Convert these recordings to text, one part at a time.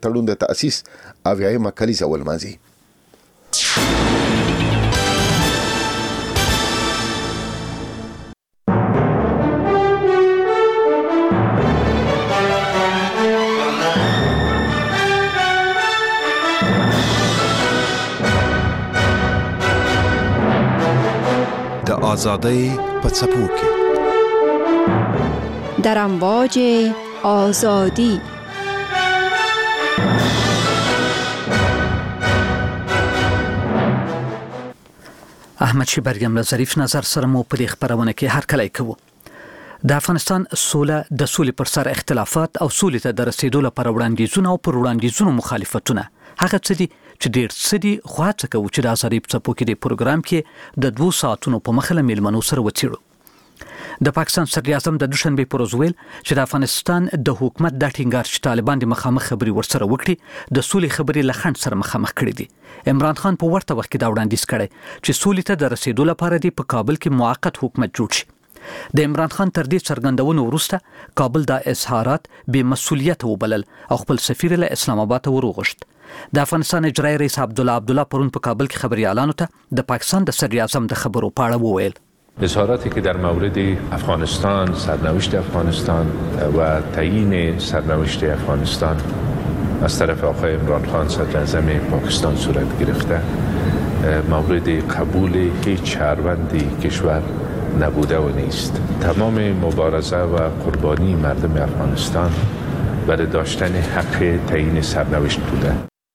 تړون د تأسیس 80مه کلیزه ولمانځي. د آزادۍ په څپو کې در امواج آزادی احمد شیبریم له ظریف نظر سره مو په دې خبرونه کې هرکلی کوو. د افغانستان سوله د سولې پر سر اختلافات او سولې ته د رسیدو لپاره وړاندیزونه او پر وړاندیزونو مخالفتونه هغه څه دي چې ډېر څه دي خو هڅه کوو چې د آزادۍ په څپو کې د پروګرام کې د 2 ساعتونو په مخه له میلمنو سره وڅېړو. د پاکستان صدر اعظم د دوشنبه پر ورځ ویل چې د افغانستان د حکومت د ټینګار چې طالبان د مخامخ خبري ورسره وکړي د سولې خبري له خنډ سره مخامخ کړي دي. عمران خان په ورته وخت کې دا وړاندیز کړي چې سولې ته د رسیدو لپاره د کابل کې موقت حکومت جوړ شي. د عمران خان تر دې څرګندونو وروسته کابل د اظهارات بې مسؤلیت وبلل او خپل سفیر له اسلام آباد وروغشت. د افغانستان اجرایي رئیس عبدالله پرون په کابل کې خبريالانو ته د پاکستان د صدر اعظم د خبرو په اړه وویل. اظهاراتی که در مورد افغانستان، سرنوشت افغانستان و تعیین سرنوشت افغانستان از طرف آقای عمران خان صدر اعظم پاکستان صورت گرفته مورد قبول هیچ شهروند کشور نبوده و نیست. تمام مبارزه و قربانی مردم افغانستان برای داشتن حق تعیین سرنوشت بوده.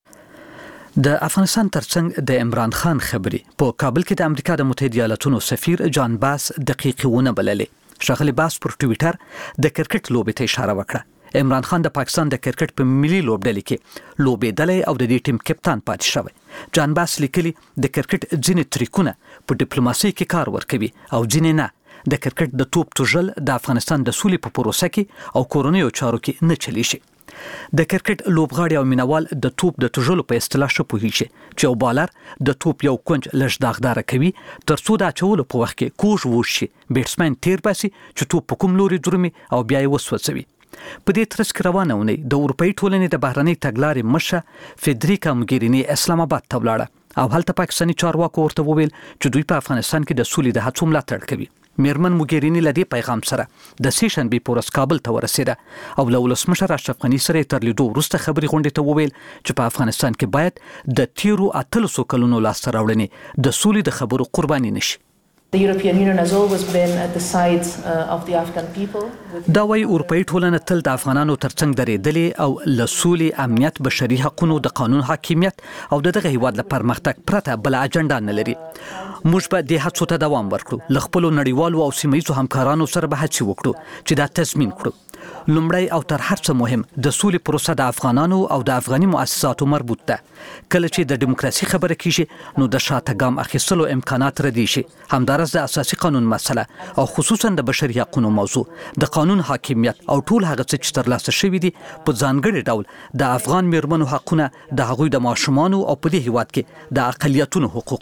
د افغانستان ترڅنګ د عمران خان خبري په کابل کې د امریکا د متحده ایالاتونو سفیر جان باس دقیقونه بللې. ښاغلی باس پر ټویټر د کرکټ لوبې ته اشاره وکړه. عمران خان د پاکستان د کرکټ په ملي لوبډلې کې لوبېدلی او د دې ټیم کپتان پاتې شوی. جان باس لیکلي د کرکټ ځینې طریقونه په ډیپلوماسي کې کار ورکوي او ځینې نه. د کرکټ د توپ توژل د افغانستان د سولې په پروسه کې او کورونیو چارو کې نه چلی شي. د کرکټ لوبغاړي او مینوال د توپ د توژلو په اصطلاح ښه پوهیږي چې یو بالر د توپ یو کونج لږ داغدار کوي ترڅو د اچولو په وخت کې کوږ وشي بیټسمن تیر باسي چې توپ په کوم لوري درومي او بیا یې وسوځوي. په دې ترڅ کې روانه ونی د اروپאי ټولنې د بهرنۍ تګلارې مشه فدریکا موګرینی اسلام آباد ته ولاړه او هلته پاکستاني چارواکو ورته وویل چې دوی په افغانستان کې د سولې د هڅو ملاتړ کوي. میرمن موګرینی له دې پیغام سره د سیشنبې په ورځ کابل ته ورسېده او له ولسمشر اشرف غني سره تر لیدو وروسته خبري غونډې ته وویل چې په افغانستان کې باید د تیرو 800 کلونو لاسته راوړنې د سولې د خبرو قرباني نشي. The European Union has always been at the side of the Afghan people. دا وايي اروپאי ټولنه تل د افغانانو ترڅنګ درېدلې او له سولې، امنیت، بشري حقوقو، د قانون حاکمیت او دغه هیواد له پرمختګ پرته بل اجنډا نه لري. موږ به د هڅو ته دوام ورکړو. له خپلو نړیوالو او سیمه‌ییزو همکارانو سره به هڅې وکړو چې دا تضمین کړو. لومړی او تر هر څه مهم د سولې پروسه د افغانانو او د افغاني مؤسساتو مربوط ده. کله چې د دیموکراسي خبره کیږي نو د شاته ګام اخیستلو امکانات ردی شي. همدارس د اساسي قانون مسله او خصوصا د بشري حقوقو موضوع، د قانون حاکمیت او ټول هغه څه چې ترلاسه شوي دي په ځانګړي ډول د افغان میرمنو حقونه، د هغوی د ماشومانو او په دې هیواد کې د اقلیتونو حقوق.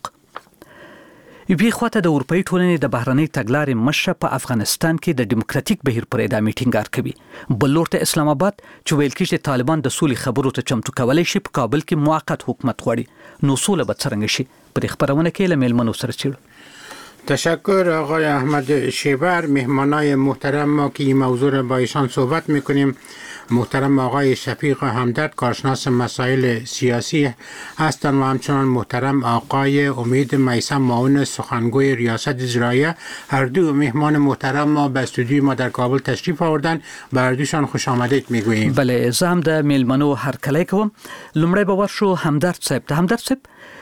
یوې خواته د اروپאי ټولنې د بهرنۍ تګلارې مشه په افغانستان کې د دیموکراتیک بهیر پر ادامې ټینګار کوي. بل لور ته اسلام آباد چې ویل کېږي طالبان د سولې خبرو ته چمتو کولی شي په کابل کې موقت حکومت غواړي. نو سوله به څرنګه شي؟ په دې خبرونه کې له میلمنو سره څېړو. تشکر آقای احمد شیبر. مهمانای محترم ما که این موضوع را با ایشان صحبت میکنیم، محترم آقای شفیق همدرد کارشناس مسائل سیاسی هستند و همچنان محترم آقای امید میثم معاون سخنگوی ریاست اجراییه. هر دو مهمان محترم ما به استودیوی ما در کابل تشریف آوردن. به هر دوشان خوش آمدید میگوییم. بله، زه هم د میلمنو هرکلی کوم. لومړی به ورشو همدرد صاحب ته. همدرد صاحب،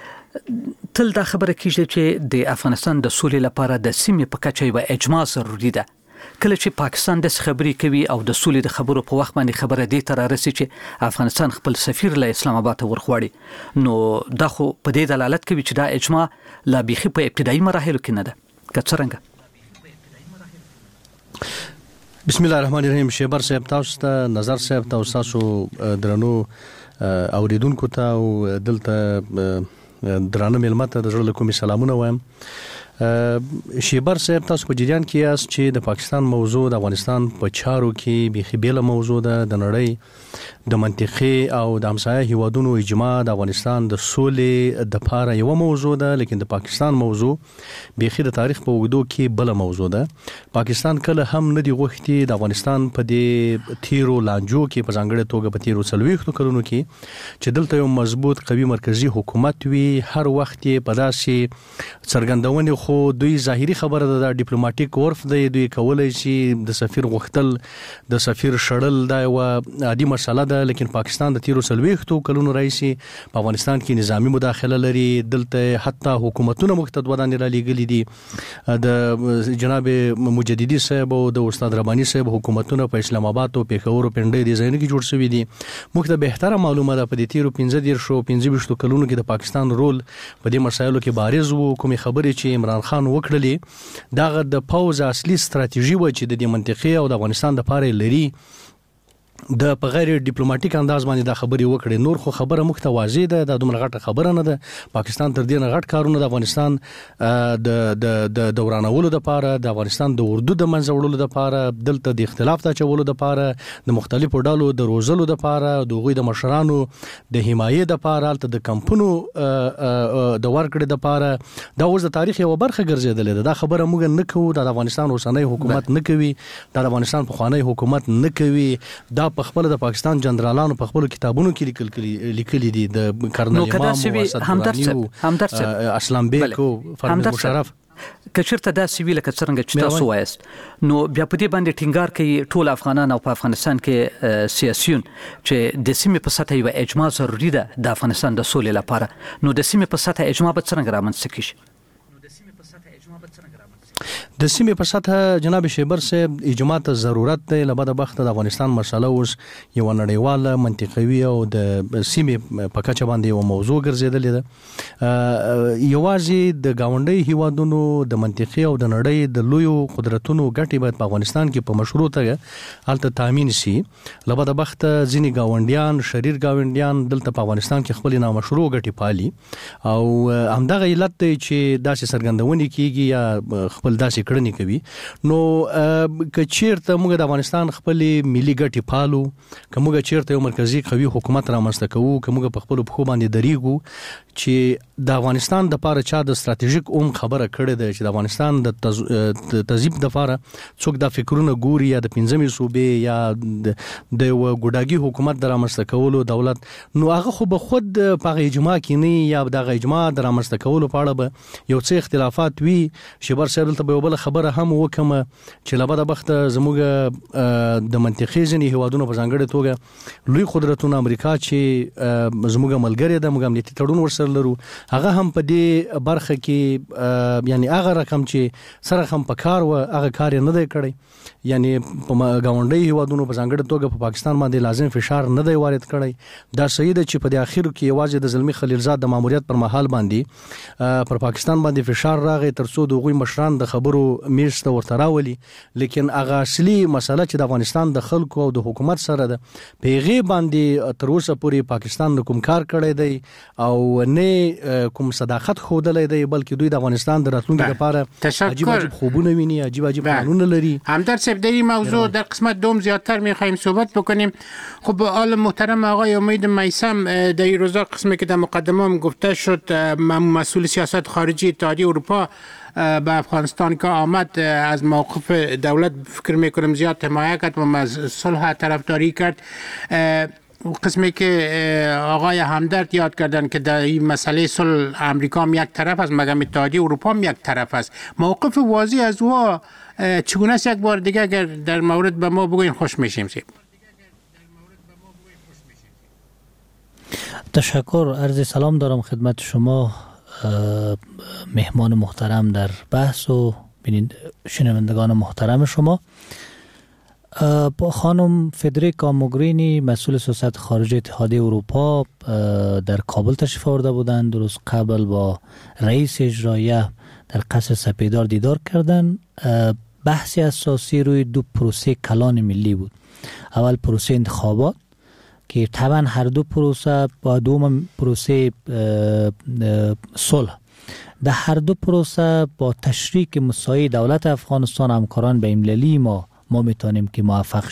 تل دا خبره کیږي چې د افغانستان د سولې لپاره د سیمې په کچه یوه اجماع ضروري ده. کله چې پاکستان د خبرې کوي او د سولې د خبرو په وخت باندې خبره دې ته رارسي چې افغانستان خپل سفیر له اسلام آباد ته ورخواړي، نو دا خو په دې دلالت کوي چې دا اجماع لا بیخي په ابتدایي مراحلو کې نه ده. که څرنګه؟ بسم الله الرحمن الرحیم. شیبر صاحب تاسو ته، نظر صاحب تاسو درنو اوریدونکو ته او دلته درانه ملمت د زړه له کومې سلامونه وایم. شیبر صاحب تاسو په جریان کې یاست چې د پاکستان موضوع د افغانستان په چارو کې بیخي بیله موضوع ده. د نړۍ د منطقې او د همسایه هیوادونو اجماع د افغانستان د سولې د لپاره یو موضوع ده، لیکن د پاکستان موضوع بیخي د تاریخ په اوږدو کې بل موضوع ده. پاکستان کله هم نه دی غوښتي د افغانستان په دې تیرو لانجو کې په ځانګړې توګه په تیرو 40 کلونو کې چې دلته یو مضبوط قوي مرکزی حکومت وي. هر وخت یې په داسې څرګندونې خو دوی ظاهري خبره ده، د ډیپلوماټیک عرف دی، دوی کولای شي د سفیر غوښتل د سفیر شړل دا یو عادي مسله ده، لیکن پاکستان د تیرو 40 کلونو راځي په افغانستان کې نظامی مداخله لري. دلته حتی حکومتونه مقتدران را لېږلي دي، د جناب مجددي صاحب او د استاد رباني صاحب حکومتونه په اسلام آباد او پیښور او پنډۍ دي ځایونو کې جوړ شوي دي. موږ ته بهتره معلومه ده په دې تیرو 15 کلونو کې د پاکستان رول په دې مسایلو کې بارز وو. کومې خبرې چې عمران خان وکړلې دغه د پوز اصلي ستراتیژي و چې د دې منطقې او د افغانستان د پاره لري د په غیر ډیپلوماټیک انداز باندې دا خبرې وکړي. نور خو خبره مختوازی ده، د دومره غټه خبره نه ده. پاکستان تر دې نه غټ کارونه د افغانستان د دورانولو د پاره، د افغانستان د اردو د منځوړلو د پاره، دلته د اختلاف د چولو د پاره، د مختلفو ډالو د روزلو د پاره، د غوی د مشرانو د حمایت د پاره، البته د کمپونو د ورکړې د پاره. دا اوس د تاریخ یو برخه ګرځیدلې ده. دا خبره موږ نه کوو، د افغانستان اوسنۍ حکومت نه کوي، د افغانستان پخوانی حکومت نه کوي. دا په خپل د پاکستان جنرالانو په خپل کتابونو کې لیکلي دي، د کرنل امام همدرد اسلام بیگ او فرمانده مشرف کچرته دا سیویل که څنګه چې تاسو وایست، نو بیا په دې باندې ټینګار کوي ټول افغانان او په افغانستان کې سیاسيون چې د سیمې په سطح یو اجماع ضروری ده د افغانستان د سولې لپاره. نو د سیمې په سطح اجماع به څنګه رامنځته کیږي؟ د سیمې په سطح جناب شیبر صاحب اجماع ته ضرورت دی. له بده بخت د افغانستان مسله اوس یو نړیواله منطقوي او د سیمې په کچه باندې یو موضوع ګرځیدلې ده. یوازې د گاونډي هیوادونو د منطقې او د نړۍ د لویو قدرتونو ګټې باید په افغانستان کې په مشروطه الته تامین شي. له بده بخت ځینې گاونډیان شریر گاونډیان دلته په افغانستان کې خپل نامشروع ګټې پالي او همدغه علت دی چې داسې څرګندونې کیږي یا خپل داسې کړنې کوي. نو که چیرته موږ د افغانستان خپل ملي ګټې پالو، که موږ چیرته یو مرکزی قوي حکومت رامنځته کوو، که موږ په خپل پښو باندې دریږو چې د افغانستان د لپاره چا د ستراتیژیک خبره کړې ده چې د افغانستان د تذیب د لپاره څوک د فکرونه ګوري یا د 15 صوبې یا د ګډاګي حکومت د رامنځته کولو دولت، نو هغه خو به خود په اجماع کې نه یا د اجماع د رامنځته کولو په اړه به یو څه اختلافات وي. شیبر صاحب دلته به بل خبره هم وکم چې لبده بخت زموږ د منطقې ځینې هیوادونو په ځانګړې توګه لوی قدرتونه امریکا چې زموږ ملګری ده، موږ امنیتي تړون ورسره لرو، هغه هم په دې برخه کې یعنی هغه رقم چې سره هم په کار و هغه کار نه دی کړی. یعنی په گاونډي هیوادونو په ځانګړې توګه په پاکستان باندې لازم فشار نه دی وارد کړی. دا صحیح ده چې په دې اخر کې یوازې د زلمی خلیلزاد د ماموریت پر مهال باندې پر پاکستان باندې فشار راغی ترڅو د غوي مشران د خبرو میرسته ورته راولي، لیکن هغه اصلي مسله چې د افغانستان د خلکو او د حکومت سره ده پیغه باندې تر اوسه پورې پاکستان کوم کار کړی دی او نه کوم صداقت خودلې دی، بلکې دوی د افغانستان د راتلونکي لپاره عجیب خوبونه ویني، عجیب قانون لري. همدرد صاحب در این موضوع در قسمت دوم زیادتر می‌خوایم صحبت بکنیم. خب آل محترم آقای امید میثم در این روزا قسمی که در مقدمه هم گفته شد مسئول سیاست خارجی اتحادیه اروپا به افغانستان که آمد از موقف دولت فکر میکنم زیاد حمایت کرد و از صلح طرفداری کرد. قسمی که آقای همدرد یاد کردن که در این مسئله صلح امریکا هم یک طرف است، مگر اتحادیه اروپا هم یک طرف است. موقف واضح از او چگونه است؟ یک بار دیگه اگر در مورد به ما بگوین خوش میشیم. تشکر، عرض سلام دارم خدمت شما مهمان محترم در بحث و شنوندگان محترم شما. خانم فدریکا موگرینی مسئول سیاست خارجی اتحادیه اروپا در کابل تشریف آورده بودند. درست قبل با رئیس اجراییه در قصر سپیدار دیدار کردند. بحث اساسی روی دو پروسه کلان ملی بود. اول پروسه انتخابات که طبعا هر دو پروسه با دوم پروسه صلح، در هر دو پروسه با تشریک مساعی دولت افغانستان همکاران بین‌المللی ما میتونیم که موفق شویم.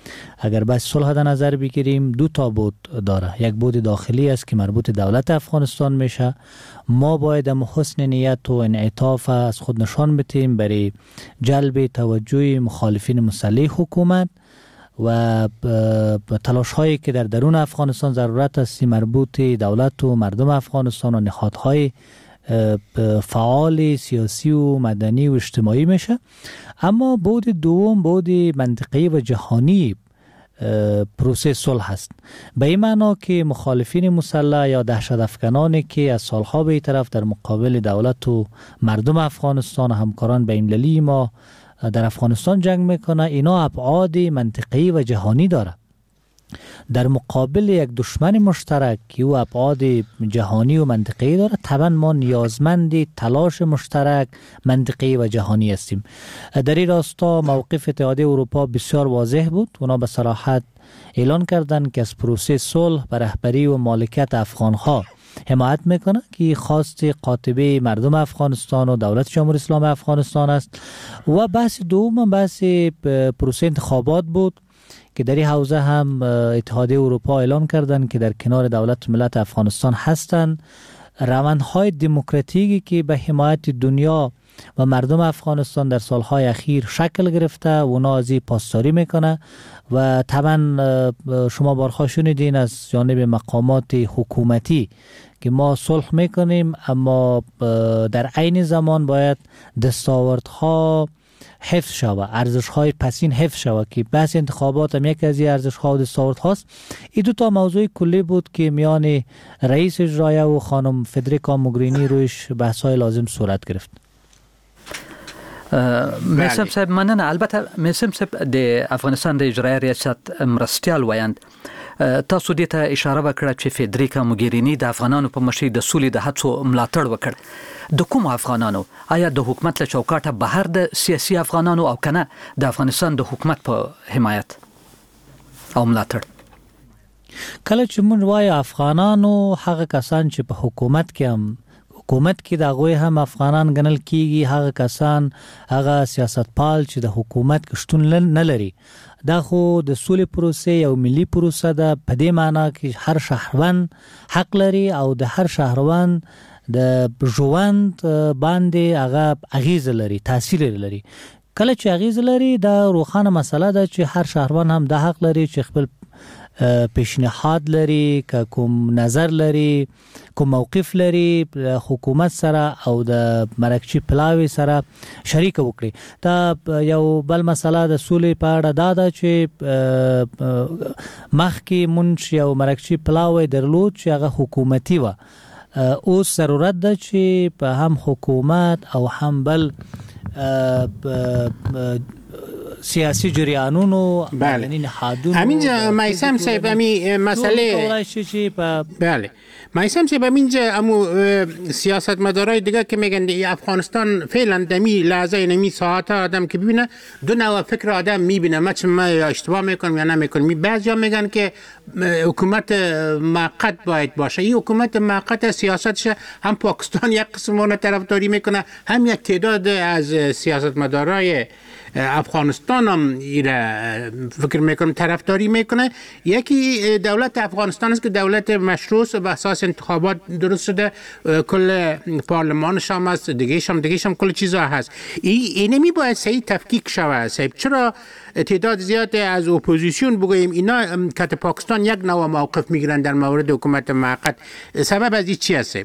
اگر بس صلح در نظر بگیریم دو تا بود داره. یک بود داخلی است که مربوط دولت افغانستان میشه. ما باید حسن نیت و انعطاف از خود نشان بدیم برای جلب توجه مخالفین مسلح حکومت و تلاش هایی که در درون افغانستان ضرورت است مربوط دولت و مردم افغانستان و نهادهای فعال سیاسی و مدنی و اجتماعی میشه. اما بود دوم بود منطقی و جهانی پروسه صلح هست، به این معنا که مخالفین مسلح یا دهشت افکنانی که از سالها به این طرف در مقابل دولت و مردم افغانستان و همکاران بین‌المللی ما در افغانستان جنگ میکنه، اینا ابعاد منطقی و جهانی داره. در مقابل یک دشمن مشترک که او ابعاد جهانی و منطقی داره، طبعا ما نیازمند تلاش مشترک منطقی و جهانی هستیم. در این راستا موقف اتحادیه اروپا بسیار واضح بود. اونا به صراحت اعلان کردند که از پروسه صلح بر رهبری و مالکیت افغانها حمایت میکنه که خواست قاطبه مردم افغانستان و دولت جمهوری اسلامی افغانستان است. و بحث دوم بحث پروسه انتخابات بود که در این حوزه هم اتحادیه اروپا اعلام کردند که در کنار دولت ملت افغانستان هستند. روندهای دموکراتیکی که به حمایت دنیا و مردم افغانستان در سالهای اخیر شکل گرفته و اونا از این پاسداری میکنه و طبعا شما بارها شنیدین از جانب مقامات حکومتی که ما صلح میکنیم اما در عین زمان باید دستاوردها حفظ شود، ارزش‌های پسین حفظ شود که بحث انتخابات هم یکی از این ارزش‌ها و دستاوردهاست. این دو تا موضوع کلی بود که میان رئیس اجرایه و خانم فدریکا موگرینی رویش بحث‌های لازم صورت گرفت. میسم صاحب مننه. البته میسم صاحب د افغانستان د اجرایه ریاست مرستیال وایند تاسو دې ته اشاره وکړه چې فدریکا موګرینی د افغانانو په مشرۍ د سولې د هڅو ملاتړ وکړ. د کوم افغانانو؟ آیا د حکومت له چوکاټه بهر د سیاسي افغانانو او کنه د افغانستان د حکومت په حمایت او ملاتړ؟ کله چې موږ وایو افغانانو، هغه کسان چې په حکومت کې د هغوی هم افغانان ګڼل کیږي، هغه کسان هغه سیاستپال چې د حکومت کې شتون نه لري. دا خو د سولې پروسه یو ملي پروسه ده، په دې معنی کې هر شهروند حق لري او د هر شهروند د ژوند باندې هغه اغیز لري، تاثیر لري. کله چې اغیز لري دا روښانه مسله ده چې هر شهروند هم د حق لري چې خپل پیشنهاد لري، که کوم نظر لري، کوم موقف لري، حکومت سره او د مرکچی پلاوی سره شریک وکړي. دا یو بل مسله د سولې په اړه دا ده چې مخکې مونږ یو مرکچی پلاوی درلود چې هغه حکومتي و. اوس ضرورت ده چې په هم حکومت او هم بل سیاسی جریانونو یعنی نهادونو همینجا میثم صاحب همین مسئله بله میثم صاحب همینجا امو سیاستمدارای دیگه که میگن افغانستان فعلا دمی لحظه نمی ساعت آدم که ببینه دو نوع فکر آدم میبینه، ما اشتباه میکنم یا نمیکنم. بعضیا میگن که حکومت موقت باید باشه. این حکومت موقت سیاستش هم پاکستان یک قسمونه طرفداری میکنه، هم یک تعداد از سیاستمدارای افغانستان هم ایره فکر میکنم طرفداری میکنه. یکی دولت افغانستان است که دولت مشروع به اساس انتخابات درست شده، کل پارلمانش هم هست، دیگهش هم کل چیزا هست. این نمی باید صحیح تفکیک شود. صاحب چرا تعداد زیاد از اپوزیسیون بگوییم اینا که پاکستان یک نوع موقف میگیرن در مورد حکومت موقت؟ سبب از این چی هست؟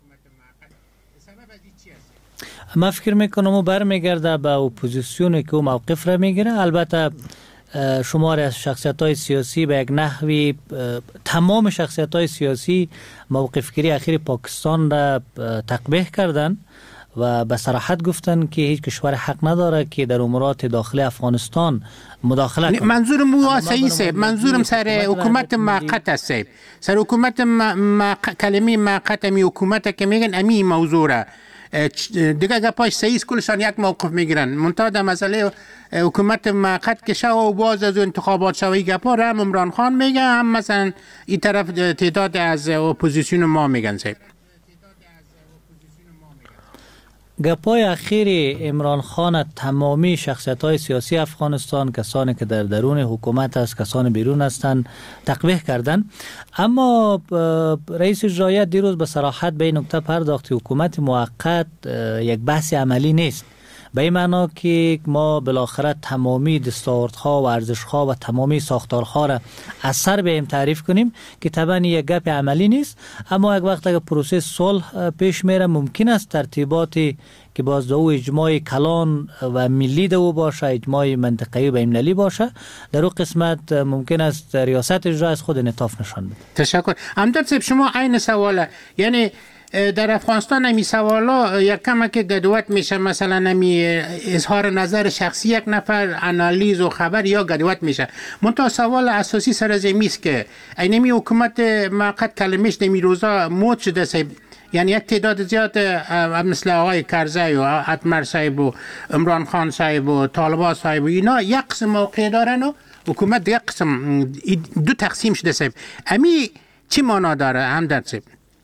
ما فکر میکنم و برمیگرده به اپوزیسیونی که موقف را میگیره. البته شمار از شخصیت‌های سیاسی به یک نحوی تمام شخصیت‌های سیاسی موقفگیری اخیر پاکستان را تقبیح کردن و به صراحت گفتن که هیچ کشور حق نداره که در امورات داخلی افغانستان مداخله کنه. منظورم مو صحیح، منظورم سر حکومت موقت است. سر حکومت کلمه موقت می حکومت که میگن امی موضوع را دیگه گپاش صحیح کلشان یک موقف میگیرن. منتها در مسئله حکومت موقت که شو و باز از انتخابات شوی گپا را هم عمران خان میگه، هم مثلا این طرف تعداد از اپوزیسیون ما میگن. گپای اخیر عمران خان تمامی شخصیت‌های سیاسی افغانستان، کسانی که در درون حکومت است، کسان بیرون هستند، تقویح کردن. اما رئیس اجرایی دیروز به صراحت به این نکته پرداخت حکومت موقت یک بحث عملی نیست، به این معنا که ما بالاخره تمامی دستاوردها و ارزشها و تمامی ساختارها را از سر بیم تعریف کنیم که طبعا یک گپ عملی نیست. اما یک وقت اگر پروسه صلح پیش میره ممکن است ترتیباتی که باز دو اجماع کلان و ملی دو باشه، اجماع منطقه‌ای و بین‌المللی باشه، در اون قسمت ممکن است ریاست اجرا از خود انعطاف نشان بده. تشکر. همدرد صاحب شما عین سواله، یعنی در افغانستان همی سوالا یک کم که گدوت میشه، مثلا همی اظهار نظر شخصی یک نفر، انالیز و خبر یا گدوت میشه. منتها سوال اساسی سر از است که اینمی حکومت موقت کلمش نمی روزا موت شده صاحب، یعنی یک تعداد زیاد مثل آقای کرزی و اتمر صاحب و عمران خان صاحب و طالبان صاحب و اینا یک قسم موقع دارن و حکومت یک قسم دو تقسیم شده صاحب. امی چی معنا داره همدرد صاحب؟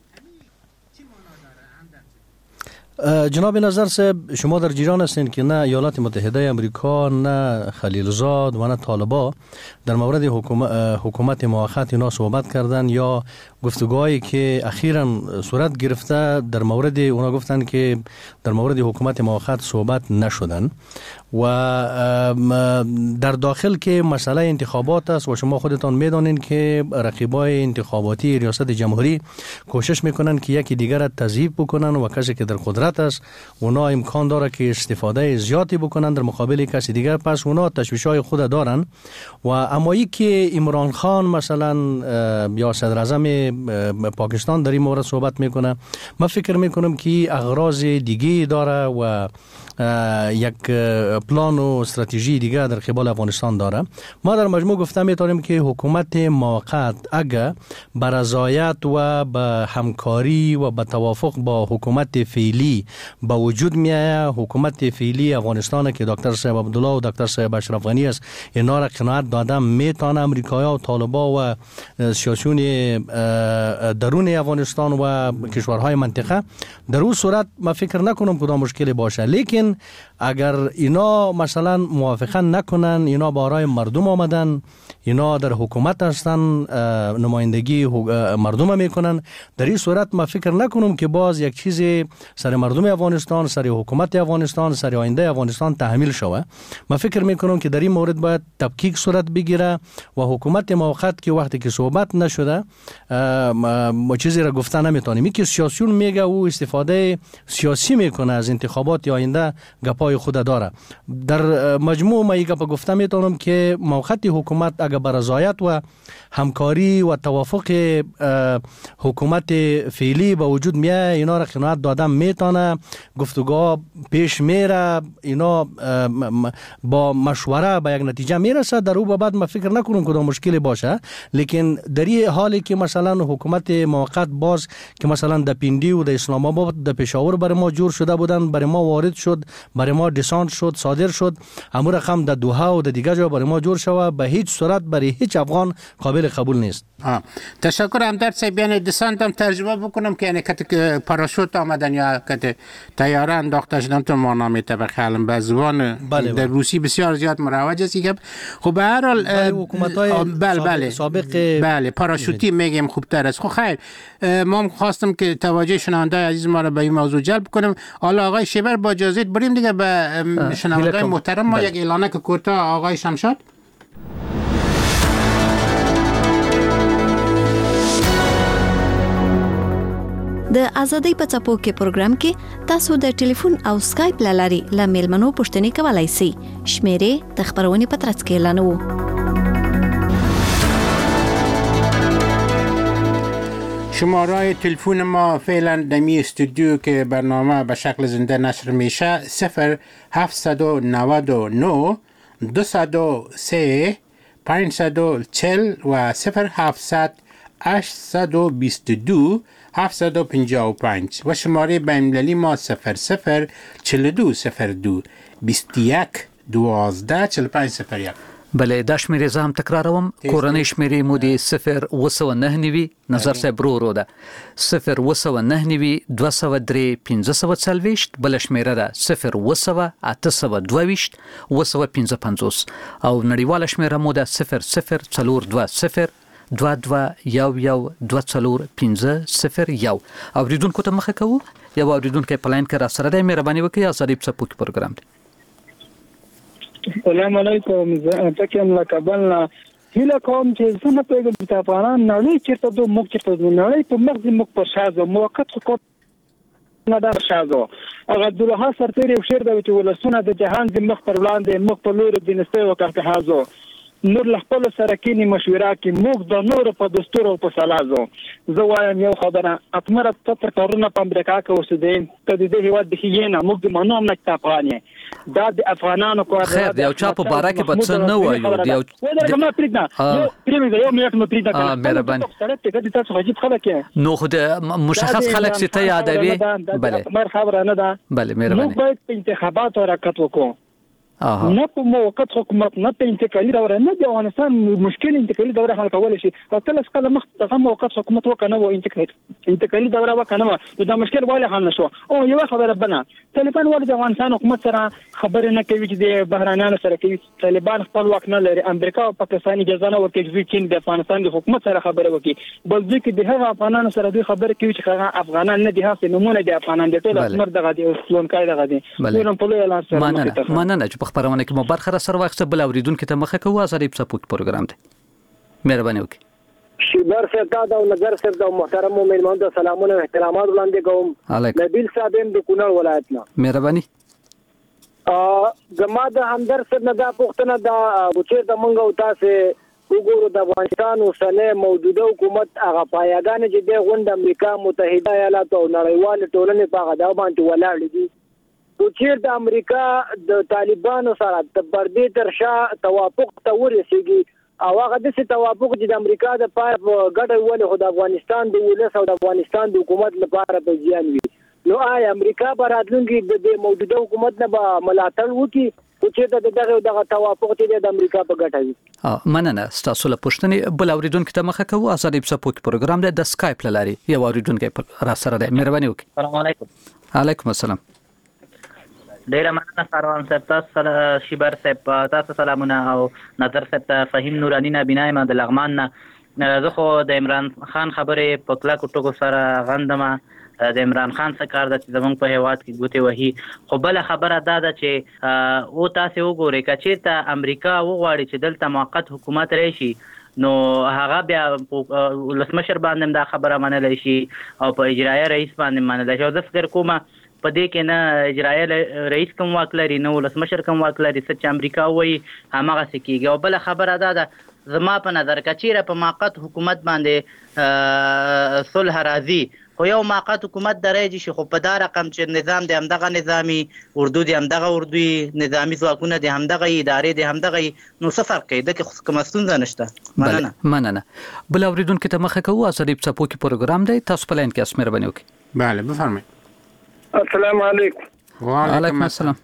جناب نظر صاحب، شما در جریان هستین که نه ایالات متحده امریکا، نه خلیلزاد و نه طالبان در مورد حکومت موقت اینا صحبت کردن یا گفتگوهایی که اخیراً صورت گرفته در مورد اونا گفتن که در مورد حکومت موقت صحبت نشدن و در داخل که مسئله انتخابات است و شما خودتان میدانین که رقیبای انتخاباتی ریاست جمهوری کوشش میکنن که یکی دیگر را تضعیف بکنن و کسی که در قدرت است اونا امکان داره که استفاده زیادی بکنن در مقابل کسی دیگر، پس اونا تشویش‌های خود دارن. و اما ای که عمران خان مثلا یا صدر اعظم پاکستان در این مورد صحبت میکنه، من فکر میکنم که اغراض دیگه داره و یک پلان و استراتژی دیگه در قبال افغانستان داره. ما در مجموع گفته میتونیم که حکومت موقت اگر به رضایت و به همکاری و به توافق با حکومت فعلی با وجود میایه، حکومت فعلی افغانستان که دکتر صاحب عبدالله و دکتر صاحب اشرف غنی است اینا را قناعت دادن میتونه امریکایی‌ها و طالبان و سیاسیون درون افغانستان و کشورهای منطقه در اون صورت ما فکر نکنم کدام مشکلی باشه. لیکن اگر اینا مثلا موافقه نکنن، اینا برای مردم آمدن، اینا در حکومت هستن، نمایندگی مردم میکنن، در این صورت ما فکر نکنم که باز یک چیز سر مردم افغانستان، سر حکومت افغانستان، سر آینده افغانستان تحمیل شود. ما فکر میکنم که در این مورد باید تفکیک صورت بگیره و حکومت موقت که وقتی که صحبت نشده ما چیزی را گفته نمیتونیم. که سیاسیون میگه او استفاده سیاسی میکنه از انتخابات آینده، گپای خود داره. در مجموع ما یک گپ گفته میتونم که موقت حکومت اگر به رضایت و همکاری و توافق حکومت فعلی با وجود میاد، اینا را قناعت دادن میتونه، گفتگو پیش میره، اینا با مشوره به یک نتیجه میرسه، در او بعد ما فکر نکنم کدام مشکلی باشه. لیکن در این حالی که مثلا حکومت موقت باز که مثلا در پیندی و در اسلام آباد در پشاور برای ما جور شده بودن، برای ما وارد شد، برای ما دیسانت شد، صادر شد، همون رقم در دوحه و در دیگه جا برای ما جور شده، به هیچ صورت برای هیچ افغان قابل قبول نیست. تشکر همدرد صاحب. یعنی دیسانت هم ترجمه بکنم که یعنی که پاراشوت آمدن یا که طیاره انداخته شدن تو مانامی طبق به زبان در روسی بسیار زیاد مروج است. خب به هر حال بله سابق پاراشوتی میگیم خوبتر است. خب خیر، ما خواستم که توجه شنونده عزیز ما را به این موضوع جلب کنم. حالا آقای شیبر با اجازه بریم دیگه به شنونده محترم ما یک اعلانه که کوتاه آقای شمشاد. د ازادۍ په څپو کې پروګرام کې تاسو د ټلیفون او سکایپ لاري له میلمنو پوښتنې کولای شئ. شمیرې د خبرونې په ترڅ کې اعلانوو. شماره تلفن ما فعلا دمی استودیو که برنامه به شکل زنده نشر میشه 0799 203 540 و 0700 822 755 و شماره بین‌المللی ما 00 42 02 21 12 45 01. بلې د شمیرې زام تکراروم کورنۍ شمیرې مو دي 0 نظر صاحب برو ده 0 203 540 بل شمیره ده 0 822 255 او نړیواله شمیره مو ده 0042 2211245001 اوریدونکو ته مخه کوو یو اوریدونکو پلاین کې را سره د مهرباني وکړئ ازادي په پوک پروګرام دی. السلام علیکم تکیم لکبلنا هله کوم چې څنګه پیګم چې افغانان نړۍ چیرته دوه مخ چیرته نړۍ په مخ مخ پر شازو موقت حکومت نه دا شازو هغه دغه سرتیر یو شعر د ولسونه د جهان د مخ پر وړاندې مخ په لور د نسته وکړه هازو نور خپل سره کینی مشوره کې موږ د نور په دستور او په سلازو زه وایم یو خبره اتمره تر کارونه په امریکا کې اوسېدې ته د دې هیواد د هینا موږ د منوم نه افغاني دا د افغانانو کار خیر یو چا په باره کې بچ نه وایو یو ما پریږده یو منټ مې پریږده مهرباني سره ته د تاسو غږی خلک نو خو د مشخص خلک چې ته یادوي بله خبره نه ده بله مهرباني موږ باید په انتخاباتو حرکت وکړو نه په موقت حکومت نه په انتقالي دوره نه د افغانستان مشکل انتقالي دوره حل کول شي او تل څخه مخ ته موقت حکومت وکنه و انتقالي دوره وکنه دا مشکل ولا حل نشو او یو خبره بنا طالبان ول د افغانستان حکومت سره خبره نه کوي چې د بهرانيانو سره کوي طالبان خپل وخت نه لري امریکا او پاکستان اجازه نه ورکوي چې چین د افغانستان د حکومت سره خبره وکړي بل ځکه د هغه افغانانو سره د خبره کوي چې هغه افغانان نه دي هغه نمونه د افغانان د ټول اسمر دغه د سلونکای دغه دي ورن په لوی اعلان سره مننه چې په خبرونه کې مو برخه سره وخت بل اوریدونکو ته مخه کوو ازادي په پوک پروګرام دی مهرباني وکړئ شیبر صاحب دا او نظر صاحب دا محترم مېلمانو ته سلامونه او احترامات وړاندې کوم نبیل صاحب د کونړ ولایت نه مهرباني زما د همدرد صاحب نه دا پوښتنه دا چې د منګو تاسو وګورو د افغانستان اوسنۍ موجوده حکومت هغه پایګان چې د غونډ امریکا متحده ایالات او نړیوال ټولنې په غدا باندې ولاړ دي چې د امریکا د طالبانو سره د پردې ترشا توافق ته ورسیږي او هغه د توافق چې د امریکا د پاره ګډه ولې خو د افغانستان د ولس او د افغانستان د حکومت لپاره به زیان وي نو آیا امریکا براتلونکي د موجوده حکومت نه به ملاتړ وکړي چې دغه توافق چې د امریکا په ګټه وي مننه تاسو له پوښتنې بل اوریدونکو ته مخه کوو ازادي په پوک پروګرام د سکایپ لاري یو اوریدونکو را سره ده مهرباني وکړئ السلام علیکم علیکم السلام ډیره مننه ساروان صاحب تاسو شیبر صاحب تاسو سلامونه او نظر صاحب فهیم نورانی نبینای ما د لغمان نه زه خو د عمران خان خبرې په کلاکو ټکو سره غندمه د عمران خان څخه کار د زمونږ په هیواد کې ګوتې وهي خو بل خبره دا ده چې او تاسو وګورئ کچېرته امریکا وغواړي چې دلته موقت حکومت راشي نو هغه بیا ولسمشر باندې دا خبره منلای شي او په اجرایي رئیس باندې منلای شي او زه فکر کوم په دې کې نه اجرایي رئیس کوم واک لري نو ولسمشر کوم واک لري چې امریکا وایي همغه سکیږي او بل خبره ده زما په نظر کچیره په موقت حکومت باندې صلح راځي خو یو موقت حکومت درېږي شي خو په دا رقم چې نظام د همدغه نظامی اردو د همدغه اردوی نظامی ځواکونه د همدغه ادارې د همدغه نو څه فرق کوي د کوم ستونزه نشته مننه بل اوریدونکو ته مخه کوو ازادي په پوک پروګرام دی تاسو په لاین کې اسمر باندې وکړئ بله بفرمایئ السلام علیکم وعلیکم السلام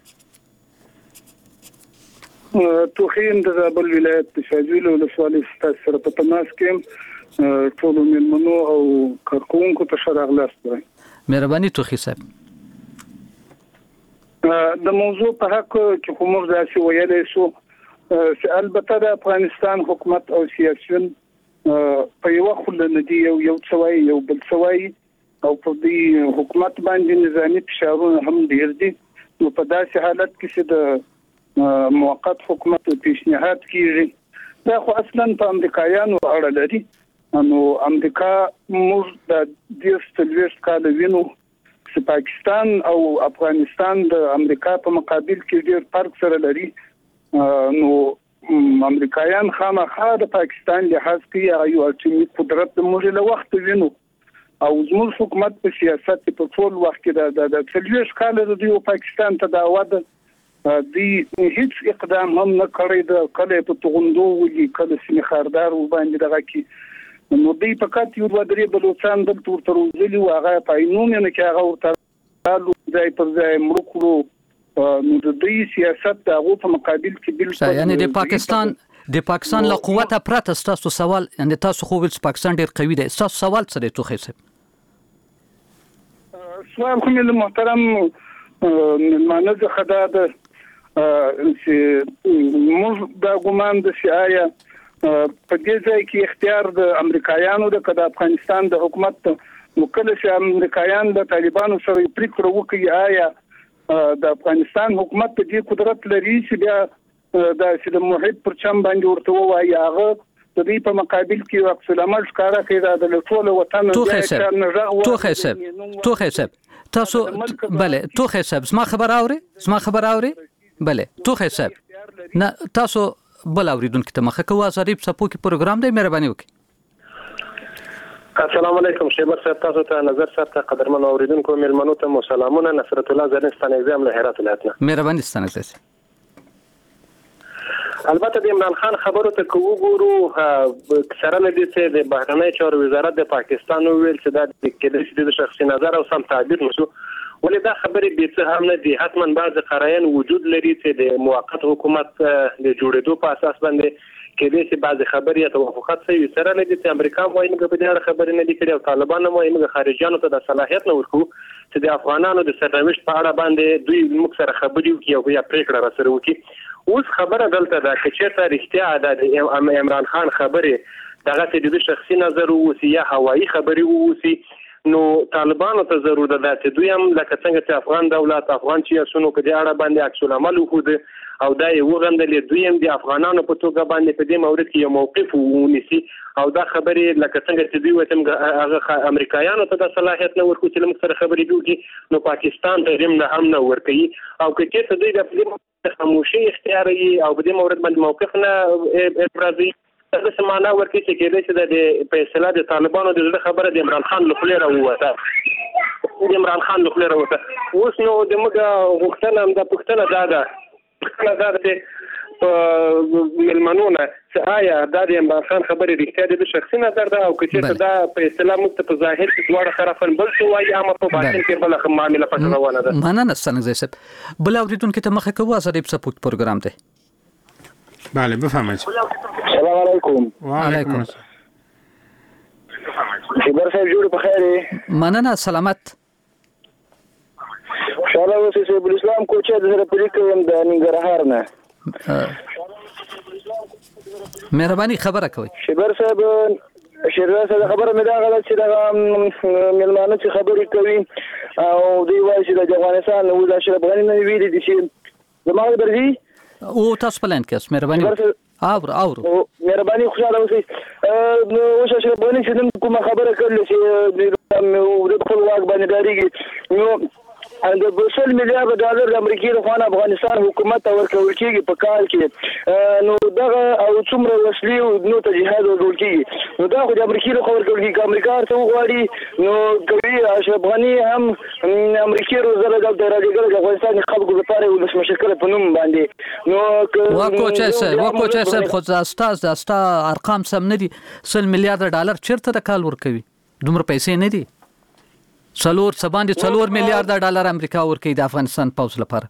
توخین د زابل ولایت د شاجویل ولسوالۍ سره په تماس کې ټول مېلمنو او کارکونکو ته ښه راغلاست مهرباني توخی صاحب د موضوع په حق کې کومه ځاسي ویلې شو چې البته د افغانستان حکومت او سیاسيون په یو خل نه دی یو څوای یو بل څوای او په دې حکومت باندې نظامی فشارونه هم ډیر دي نو په داسې حالت کې چې د موقت حکومت پیشنهاد کیږي دا خو اصلا په امریکایانو اړه لري نو امریکا موږ د دې ستلويست کال وینو چې پاکستان او افغانستان د امریکا په مقابل کې ډیر فرق سره لري نو امریکایان خامخا د پاکستان لحاظ کوي یو اټومي قدرت موږ له وخت وینو او زموږ حکومت په سیاست په ټول وخت کې د څلويش کال د پاکستان ته دا وده دی هیڅ اقدام هم نه کړی د کله په توغندو ولي کله سینې خاردار وباندې دغه کې نو دی فقط یو ودرې بلوچستان د تور تر وزلي واغه پاینوم نه کې هغه ورته ځای پر ځای مړکړو نو د دې سیاست دغه په مقابل کې بل یعنی د د پاکستان له قوت پرته تاسو سوال ان تاسو خو ول پاکستان ډیر قوي دی تاسو سوال څه دی توخی صاحب سوال خو مې محترم مانه د خدا د موږ د ګومان د سیایا په دې ځای کې اختیار د امریکایانو د کډ افغانستان د حکومت وکړل چې امریکایان د طالبانو سره پریکړه وکړي آیا د افغانستان حکومت د دې قدرت لري چې بیا د موحد پر چم باندې ورته وایي هغه د دې په مقابل کې عکس العمل ښکارا کوي د ټول وطن توخی صاحب تاسو بله توخی صاحب زما خبر اوري بله توخی صاحب نه تاسو بل اوریدونکو ته مخه کوه ازادي په سپو کې پروګرام دی مهرباني وکړئ السلام علیکم شیبر صاحب تاسو ته نظر صاحب ته قدرمن اوریدونکو ملمنو ته سلامونه نصرت الله زرنستان اگزام له هرات ولایت نه مهرباني ستانه البته د عمران خان خبرو ته وګورو سره له دې چې د بهرنی چارو وزارت د پاکستان ویل چې دا د کېدې د شخصي نظر او سم تعبیر نشو ولې دا خبرې به څه هم نه دي حتما بعض قرائن وجود لري چې د موقت حکومت د جوړېدو په اساس باندې کېدې چې بعض خبرې توافقات سوي سره نه دي چې امریکا وايي موږ په دې خبرې نه دي کړې او طالبان وايي موږ خارجيانو ته د صلاحیت نه ورکو چې د افغانانو د سرنوشت په اړه باندې دوی موږ سره خبرې وکړي او یا پریکړه را سره وکړي اوس خبره دلته دا چې ته رښتیا د عمران خان خبرې دغه د شخصي نظر او یا هوایي خبرې ووسی نو طالبانو ته ضرورت ده چې دوی هم لکه څنګه چې افغان دولت افغان سیاسيونو په دې اړه باندې عکس العمل وکړي او دا یو غندلې دوی هم د افغانانو په توګه باندې په دې مورد کې یو موقف ونیسي او دا خبرې لکه څنګه چې دوی وتم هغه امریکایانو ته د صلاحیت نه ورکو چې موږ سره خبرې وکړي نو پاکستان ته هم نه ورکوي او که چې دوی د خاموشي اختیاري او په دې مورد باندې موقف نه ابرازي د سمانه ورکې چې کېدې چې د فیصله د طالبانو د خبره د عمران خان له خلې راووته د عمران خان له خلې راووته اوس نو د موږ غوښتنه د پښتنه دا چې ملمنونه چې آیا د عمران خان خبرې رښتیا د شخصي نظر ده او چې دا فیصله موږ په ظاهر کې دواړه طرفن بل څه وایي اما په باطن کې بل معاملې پټ روانه ده مننه ستنه صاحب بل اوریدونکو ته مخه کوه ازادي په سپورت پروګرام دی بله بفهمید السلام علیکم وعلیکم السلام شیبر صاحب جوړ په خیر مننه سلامت شاله اوسې سیب الاسلام کوچه د پولیس کوم د ننګرهار نه مهرباني خبره کوي شیبر صاحب خبره مې دا غلط چې دا ملمانه چې خبرې کوي او دوی وایي چې د افغانستان او د اشرف غنی نه ویلي دي چې زموږ درځي او تاسو پلان کې مهرباني او مهرباني خوشاله اوسئ نو اشرف غنی چې کومه خبره کړل چې د خپل واک باندې داریږي نو د 200 میلیارډ ډالر د امریکای د خوان افغانستان حکومت ورکول کیږي په کال کې نو دغه او څومره وسلې نو ته جهاد ورکول کیږي نو دا خو د امریکای له خبر کول کیږي امریکا ته وغواړي نو کوي اشرف غنی هم امریکای روزله د راځي د افغانستان خلکو لپاره ولس مشکل په نوم باندې نو واکو چې خو زاستا ارقام سم نه دي 100 میلیارډ ډالر چیرته د کال ورکوي دومره پیسې نه دي څلور میلیارډ ډالر امریکا ورکوي د افغانستان پوز لپاره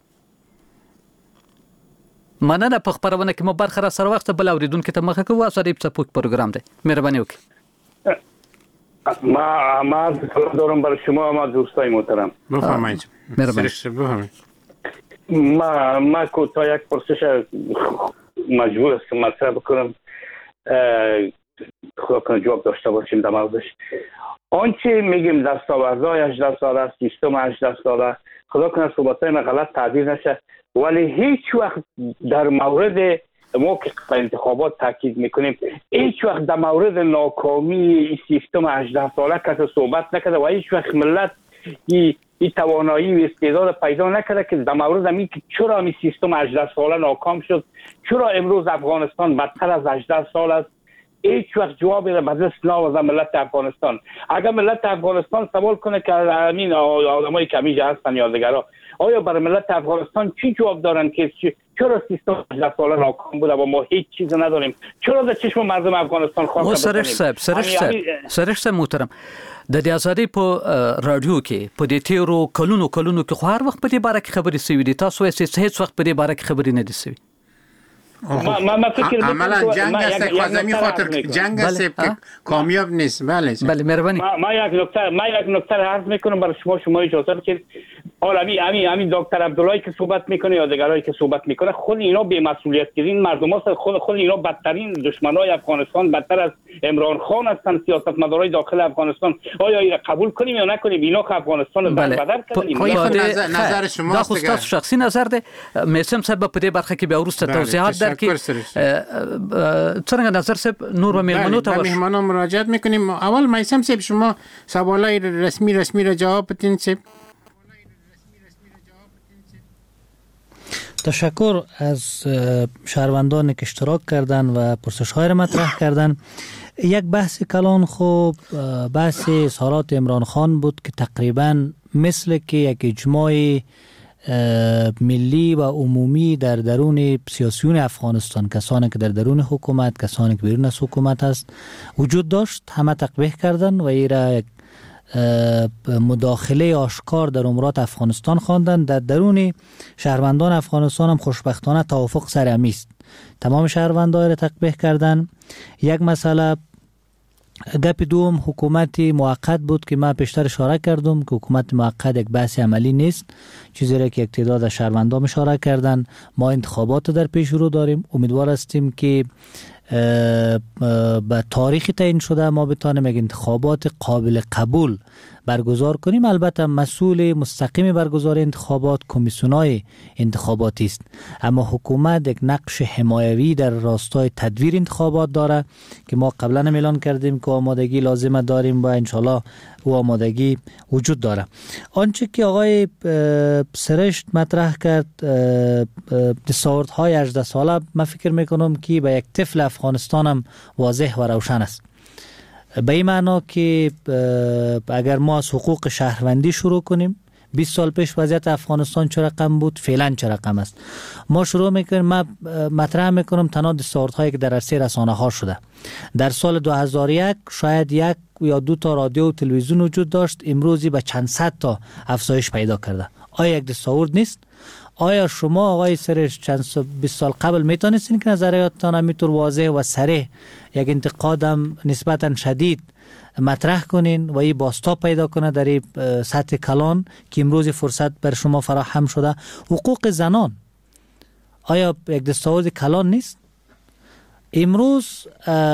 مننه په خبرونه کې مو برخه را سره وخت بل اوریدونکو ته مخه کوه ازادي په سپورت پروګرام دی مهرباني وکړئ ما دورم بر شما ما دوستای محترم بفرمایید ما کوتاه یک پرسش مجبور هستم مطرح بکنم خدا کنه جواب داشته باشیم در موردش آنچه میگیم دستاوردهای 18 ساله سیستم 18 ساله خدا کنه صحبتای من غلط تعبیر نشه ولی هیچ وقت در مورد ما که انتخابات تاکید میکنیم هیچ وقت در مورد ناکامی سیستم 18 ساله کسی صحبت نکرده و هیچ وقت ملت این توانایی و استعداد پیدا نکرده که در مورد همین که چرا این سیستم 18 ساله ناکام شد چرا امروز افغانستان بدتر از 18 سال است هیچ وقت جوابی را به دست نآورده ملت افغانستان اگر ملت افغانستان سوال کنه که همین آدمایی که همیشه هستن یادگارا آیا برای ملت افغانستان چی جواب دارن که چرا سیستم 18 ساله ناکام بوده و ما هیچ چیز نداریم چرا در چشم مردم افغانستان خاک سرش صاحب محترم د ازادي په رادیو کې په دې تیرو کلونو کې خو هر وخت په دې باره کې خبرې سوي دي تاسو هیڅ وخت په دې باره کې خبرې نه دي سوي ما فکر عملا جنگ است خازمی خاطر جنگ است که کامیاب نیست. بله مهربانی. ما یک نکته عرض میکنم برای شما اجازه بدید. امی دکتر عبداللهی که صحبت میکنه یا دیگرایی که صحبت میکنه، خود اینا بی مسئولیت ترین مردم هستند. خود اینا بدترین دشمنای افغانستان، بدتر از عمران خان هستند، سیاستمدارای داخل افغانستان. آیا اینا قبول کنیم یا نکنیم؟ اینا که افغانستان رو بدر کردن. نظر شما است دیگه. شخصی نظر ده میسم سبب په دې برخه کې به ورسته توضیحات درکې. څنګه نظر صاحب نور و میلمنو ته مهمانان مراجعت میکنیم. اول میسم صاحب شما سوالای رسمی را جواب بدین صاحب. تشکر از شهروندانی که اشتراک کردن و پرسش‌های را مطرح کردن. یک بحث کلان خوب بحث اظهارات عمران خان بود که تقریبا مثل که یک اجماع ملی و عمومی در درون سیاسیون افغانستان، کسانی که در درون حکومت، کسانی که بیرون از حکومت است وجود داشت، همه تقبیح کردن و ایرا یک مداخله آشکار در امورات افغانستان خواندن. در درون شهروندان افغانستان هم خوشبختانه توافق سرمی است. تمام شهروندان را تقبیح کردن. یک مسئله گپ دوم حکومت موقت بود که ما پیشتر اشاره کردم که حکومت موقت یک بحث عملی نیست، چیزی را که یک تعداد از شهروندان اشاره کردن. ما انتخابات در پیش رو داریم، امیدوار هستیم که به تاریخی تعیین شده ما بتانیم یک انتخابات قابل قبول برگزار کنیم. البته مسئول مستقیم برگزاری انتخابات کمیسیون‌های انتخاباتی است، اما حکومت یک نقش حمایوی در راستای تدویر انتخابات داره که ما قبلا هم اعلان کردیم که آمادگی لازم داریم و انشالله او آمادگی وجود داره. آنچه که آقای سرشت مطرح کرد دستاوردهای 18 ساله، من فکر میکنم که به یک طفل افغانستان هم واضح و روشن است. به این معنا که اگر ما از حقوق شهروندی شروع کنیم، 20 سال پیش وضعیت افغانستان چه رقم بود، فعلا چه رقم است. ما شروع میکنیم، من مطرح میکنم تنها دستاوردهایی که در عرصه رسانه ها شده. در سال 2001 شاید یک یا دو تا رادیو و تلویزیون وجود داشت، امروزی به چند صد تا افزایش پیدا کرده. آیا یک دستاورد نیست؟ آیا شما آقای سرش چند 20 سال قبل میتونستین که نظریاتتان همینطور واضح و صریح یک انتقادم نسبتا شدید مطرح کنین و این بازتاب پیدا کنه در این سطح کلان که امروز فرصت بر شما فراهم شده؟ حقوق زنان آیا یک دستاورد کلان نیست؟ امروز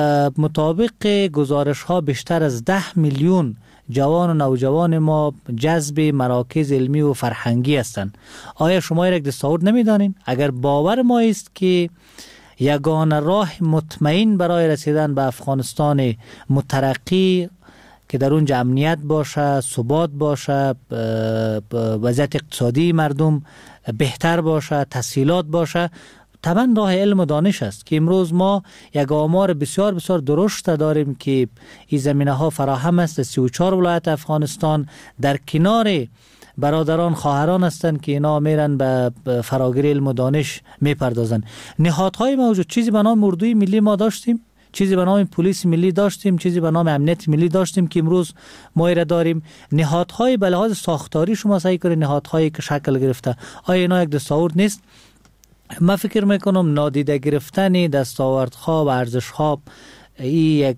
مطابق گزارش ها بیشتر از 10 میلیون جوان و نوجوان ما جذب مراکز علمی و فرهنگی هستند. آیا شما یک دستاورد نمیدانین؟ اگر باور ما است که یگانه راه مطمئن برای رسیدن به افغانستان مترقی که در اونجا امنیت باشه، ثبات باشه، وضعیت اقتصادی مردم بهتر باشه، تسهیلات باشه، طبعا راه علم و دانش است که امروز ما یک آمار بسیار بسیار درشت داریم که این زمینه ها فراهم است. 34 ولایت افغانستان در کنار برادران خواهران هستند که اینا میرن به فراگیری علم و دانش میپردازن. نهادهای موجود، چیزی به نام اردوی ملی ما داشتیم، چیزی به نام پلیس ملی داشتیم، چیزی به نام امنیت ملی داشتیم که امروز ما ایره داریم. نهادهای به لحاظ ساختاری شما سعی کنید نهادهایی که شکل گرفته، آیا اینا یک دستاورد نیست؟ من فکر میکنم نادیده گرفتن دستاوردها و ارزشها این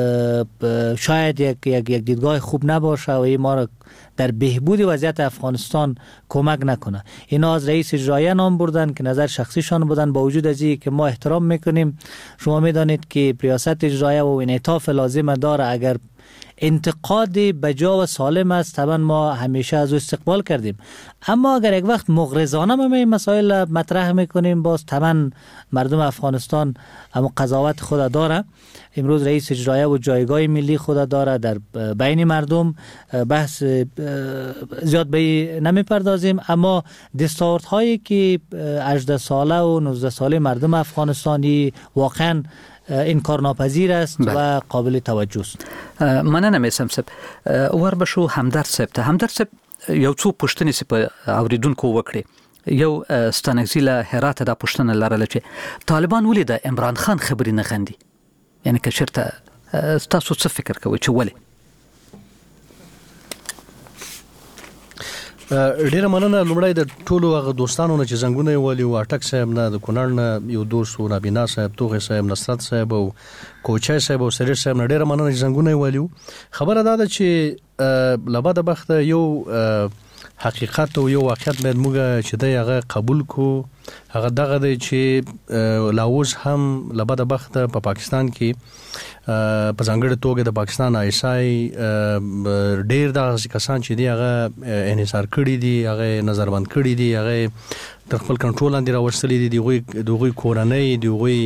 شاید یک دیدگاه خوب نباشه و این ما را در بهبود وضعیت افغانستان کمک نکنه. اینا از رئیس اجرایی نام بردن که نظر شخصیشان بودن، با وجود از این که ما احترام میکنیم. شما میدانید که ریاست اجرایی و انعطاف لازم داره. اگر انتقاد بجا و سالم است طبعا ما همیشه از او استقبال کردیم، اما اگر یک وقت مغرضانه ما این مسائل مطرح میکنیم، باز طبعا مردم افغانستان اما قضاوت خود داره. امروز رئیس اجرایی و جایگاه ملی خود داره در بین مردم، بحث زیاد به نمیپردازیم، اما دستاوردهایی که 18 ساله و 19 ساله مردم افغانستانی واقعا انکار ناپذیر است و قابل توجه است. مننه میسم صاحب. ور بشو همدرد صاحب ته. همدرد صاحب یو څو پوښتنې سي په اوریدونکو وکړي. یو ستانکزی له هرات د پوښتنه لرله چې طالبان ولې د عمران خان خبرې نه غندي، یعنی که چیرته تاسو څه فکر کوئ چې ولې؟ ډیره مننه لومړی د ټولو هغه دوستانو نه چې زنګونه ولي او اټک صاحب نه د کونړ نه یو دوست نابینا صاحب توغه صاحب نصرت صاحب او کوچای صاحب او سریر صاحب نه ډیره مننه چې زنګونه ولي خبره ده چې لبا د بخت یو حقیقت او یو واقعیت باید موږ چې د هغه قبول کو هغه دغه دی چې لاوز هم لبا د بخت په پاکستان کې په ځانګړي توګه د پاکستان آیسای ډیر د کسان چې دی هغه انحصار کړي دي هغه نظربند کړي دي هغه تر خپل کنټرول لاندې راوستلې دي دوی کورنۍ دوی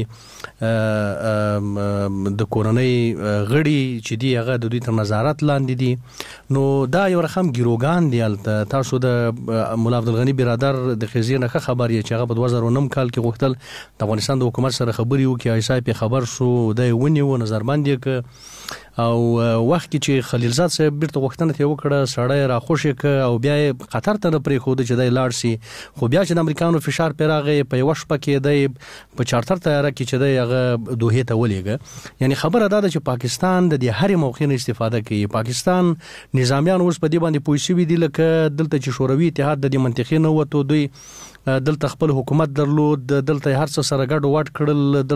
د کورنۍ غړي چې دی هغه د دوی تر نظارت لاندې دي نو دا یو رقم ګیروګان دی تاسو د مولا عبدالغنی برادر د خزینه خبر یې چې هغه په 2009 کال کې غوښتل د افغانستان د حکومت سره خبري وکړي آیسای په خبر شو د ونیو نظربند یې او وخت کې چې خلیلزاد صاحب بیرته غوښتنه ته وکړه سړی را خوشی ک او بیا قطر ته پرې خو د چې د لاړ سي خو بیا چې د امریکانو فشار پیراغه په یو شپه کې د په چارتر تیار کې چې د هغه دوه ته ولېګه یعنی خبره ده چې پاکستان د دې هر موقع نه استفاده کوي پاکستان نظامیان اوس په دې باندې پوښتنه دي لکه دلته چې شوروي اتحاد د منطقې نه وته دوی دلته خپل حکومت درلود دلته هر څه سره ګډ وډ کړل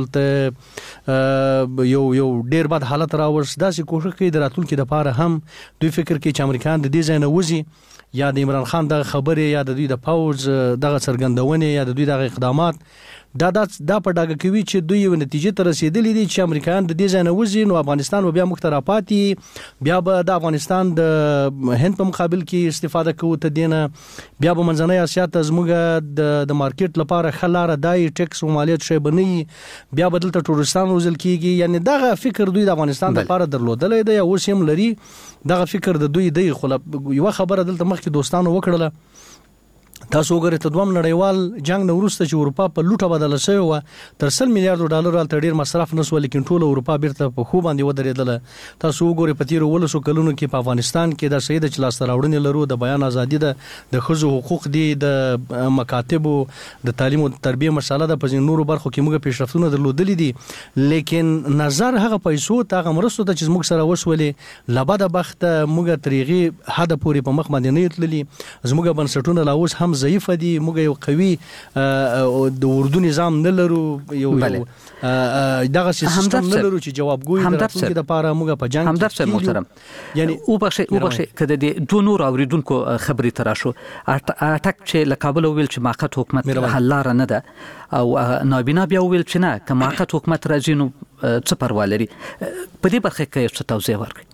دلته یو ډیر بد حالت راوړس داسې کوشش کوي د راتلونکو لپاره هم دوی فکر کوي چې امریکایان د دې ځای نه وځي یا د عمران خان د خبرې یا د دوی د پاوز دغه څرګندونه یا د دوی د اقدامات دا په ډاګه کوي چې دوی یو نتیجه ته رسیدلې دي چې امریکایان د دې ځای نه وځي نو افغانستان بیا مخترفاتي بیا به د افغانستان د هند په مقابل کې استفاده کوي ته دینه بیا به منځنۍ اسیا ته زموږ د مارکیټ لپاره خلاره دای ټیکس او مالیات شی بنئ بیا بدل ته ټورستان روزل کیږي یعنی دغه فکر دوی د افغانستان لپاره درلودل دی او سیم لري دغه فکر د دوی دی خو یو خبره دلته مخکې دوستانو وکړله تاسو وګورئ ته دوم نړیوال جنگ نو وروسته چې اروپا په لوټه بدل شوی و تر 100 میلیارډ ډالر تر ډیر مصرف نسو لیکن ټول اروپا بیرته په خو باندې ودرېدل تاسو وګورئ په تیر ولسو کلونو کې په افغانستان کې د سید چلاست راوړنې لرو د بیان ازادي د خزو حقوق دي د مکاتب د تعلیم او تربیه مسله د پزین نورو برخو کې موږ پیشرفتونه درلودلې دي لیکن نظر هغه پیسو ته مرسته د چې موږ سره وسولې لبا د بخت موږ طریقې حد پورې په مخ باندې نه تللی زموږ بنسټونه لاوس هم ضعیف دي موږ یو قوي د اردو نظام نه لرو یو دغه سیستم نه لرو چې جوابګوي د راتلونکي لپاره موږ په جنگ همدرد صاحب محترم یعنی او بخښه کده د دوه نور اوریدونکو خبري ترا شو اټک چې لکابل ویل چې ماقت حکومت حل لار نه ده او نابینا بیا ویل چې نه که ماقت حکومت راځي نو څه پروا لري په دې برخه کې څه توضیح ورکړئ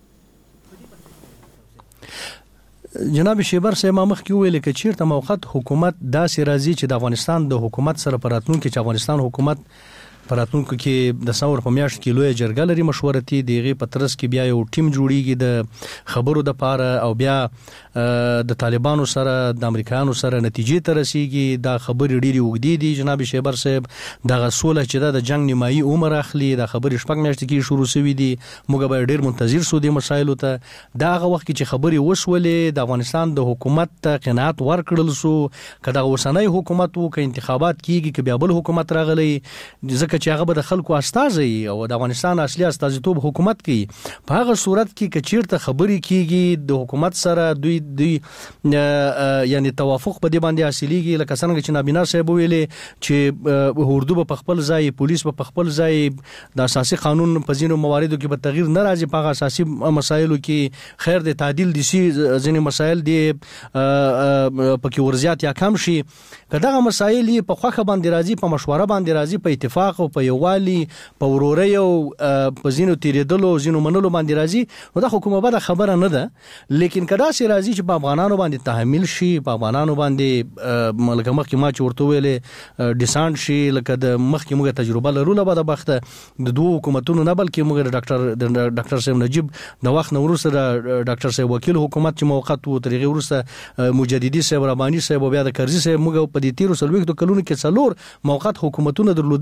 جناب شیبر صاحب مخ کې ویل کې چیرته موقت حکومت داسې راځي چې د افغانستان د حکومت سره پراتون کې چې افغانستان حکومت پراتونکو کې د ثور په میاشت کې لوی جرګه لري مشورتي دیغه پترس کې بیا یو ټیم جوړیږي د خبرو د پاره او بیا د طالبانو سره د امریکایانو سره نتیجې ته رسیږي دا خبرې ډېری وګدي دي جناب شیبر صاحب د غسوله چې د جنگ نیمایي عمر اخلي د خبرې شپږ میاشتې کې شروع شوې دي موږ به ډېر منتظر سو دي مسایلو ته دا هغه وخت چې خبرې وسولې د افغانستان د حکومت ته قناعت ورکړل سو کله اوسنۍ حکومت وو ک انتخابات کیږي ک بیا بل حکومت راغلی ځکه چې هغه به د خلکو استازي او د افغانستان اصلي استازیتوب حکومت کوي په هغه صورت کې کچیرته خبرې کیږي د حکومت سره دوی یعنی توافق په دې باندې حاصلېږي لکه څنګه چې نابینا صاحب ویلي چې اردو په خپل ځای پولیس په خپل ځای د اساسي قانون په ځینو مواردو کې به تغییر نه راځي په اساسي مسایلو کې خیر د تعدیل دي ځینې مسایل دي پکې ورزيات یا کم شي کداغه مسایل په خوخه باندې راځي په مشوره باندې راځي په اتفاق او په یووالي په ورورۍ او په ځینو تیریدلو ځینو منلو باندې راځي نو دا حکومت به خبره نه ده لیکن کدا سي راځي چې په افغانانو باندې تحمل شي په افغانانو باندد ملګری مخکې ما چې ورته ویلې ډیسانت شي لکه د مخکې موږ تجربه لرو له بعد بخته د دوه حکومتونو نه بلکې موږ ډاکټر صاحب نجیب د وخت نو وروسته د ډاکټر صاحب وکیل حکومت چې موقت وو طریقې وروسته مجددي صاحب رباني صاحب بیا د کرزي صاحب موږ په دې 13 کلونو کې څلور موقت حکومتونه درلودلې دي موږ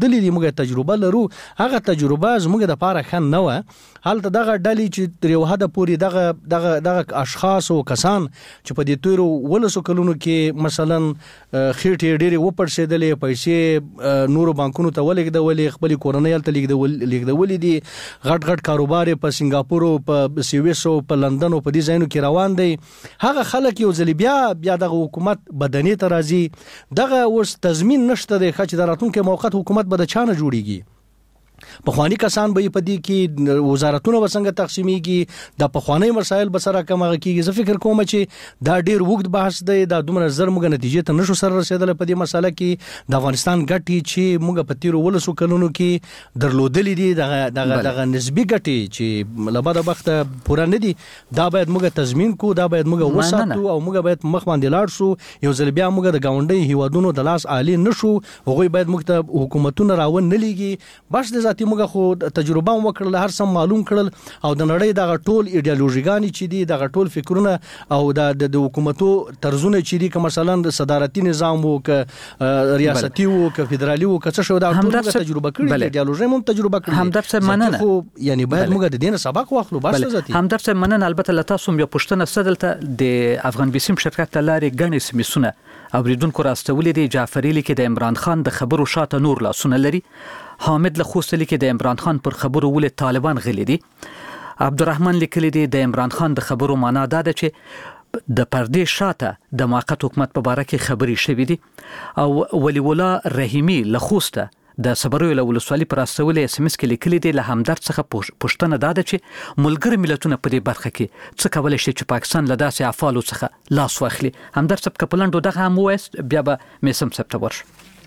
موږ تجربه لرو هغه تجربه زموږ د پاره خن نه و حالت دغه ډلې چې تر یو حد پورې دغه اشخاص او کسان چې په دې تورو ولسو کلونو کې مثلا خېټې ډېرې وپړسېدلې پیسې نورو بانکونو ته ولېږدولې خپل کورنۍ ته لیږدولې دي غټ کاروبار په سنگاپور او په سویس او په لندن او په دې ځایونو کې روان دي هغه خلک یو ځل بیا دغه حکومت بدني ته راځي دغه اوس تضمین نشته د خچ دراتونکو موقت حکومت به د چانه جوړیږي پخوانی کسان به په دې کې وزارتونه وسنګ تقسیمیږي د پخوانی مسایل به سره کومه کیږي زه فکر کوم چې دا ډیر وخت بحث دی دا دومره زر موږ نتیجې ته نشو سره رسیدل په دې مسله کې د افغانستان ګټي چې موږ په تیر ولسو کلونو کې درلودلې دي دغه نسبی ګټي چې لباده وخت پوره نه دي دا باید موږ تضمین کو دا باید موږ وساتو او موږ باید مخ باندې لاړ شو یو ځل بیا موږ د گاونډي هیوادونو د لاس عالی نشو هغه باید موږ ته حکومتونه راون نه لیږي باش ذاتي موږ خو تجربه وکړل هر څه معلوم کړل او د نړۍ دغه ټول ایډیالوژیګانی چې دي دغه ټول فکرونه او د حکومتو طرزونه چې دي کوم مثلا د صدارتي نظام او ک ریاستي او ک فدرالي او ک څه شو دا ټول تجربه کړی ایډیالوژي هم تجربه کړی همدرد صاحب مننه خو یعنی باید موږ د دین سبق واخلو باش ذاتي همدرد صاحب مننه البته لته سم یو پښتنه ستدلته د افغان بیسیم شرکت لارې غنې سمیسونه اوریدونکو راستولې دي جعفری لیکي د عمران خان د خبرو شاته نور لاسونه لري حامد لخوستلی کې د عمران خان پر خبرو ولې طالبان غلي دي عبدالرحمن لیکلی دی د عمران خان د خبرو معنا دا ده چې د پردې شاته د موقت حکومت په باره کې خبري شوې دي او ولی الله رحیمی لخوسته د صبروي له ولسوالۍ پر استولې اس ام اس کې لیکلي دي له همدرد څخه پښتنه دا ده چې ملګری ملتونه په دې برخه کې څه کولای شي چې پاکستان له داسې افعالو څخه لاس واخلي همدرد صاحب کپلندو دغه هم وایست بیا به میسم سپتمبر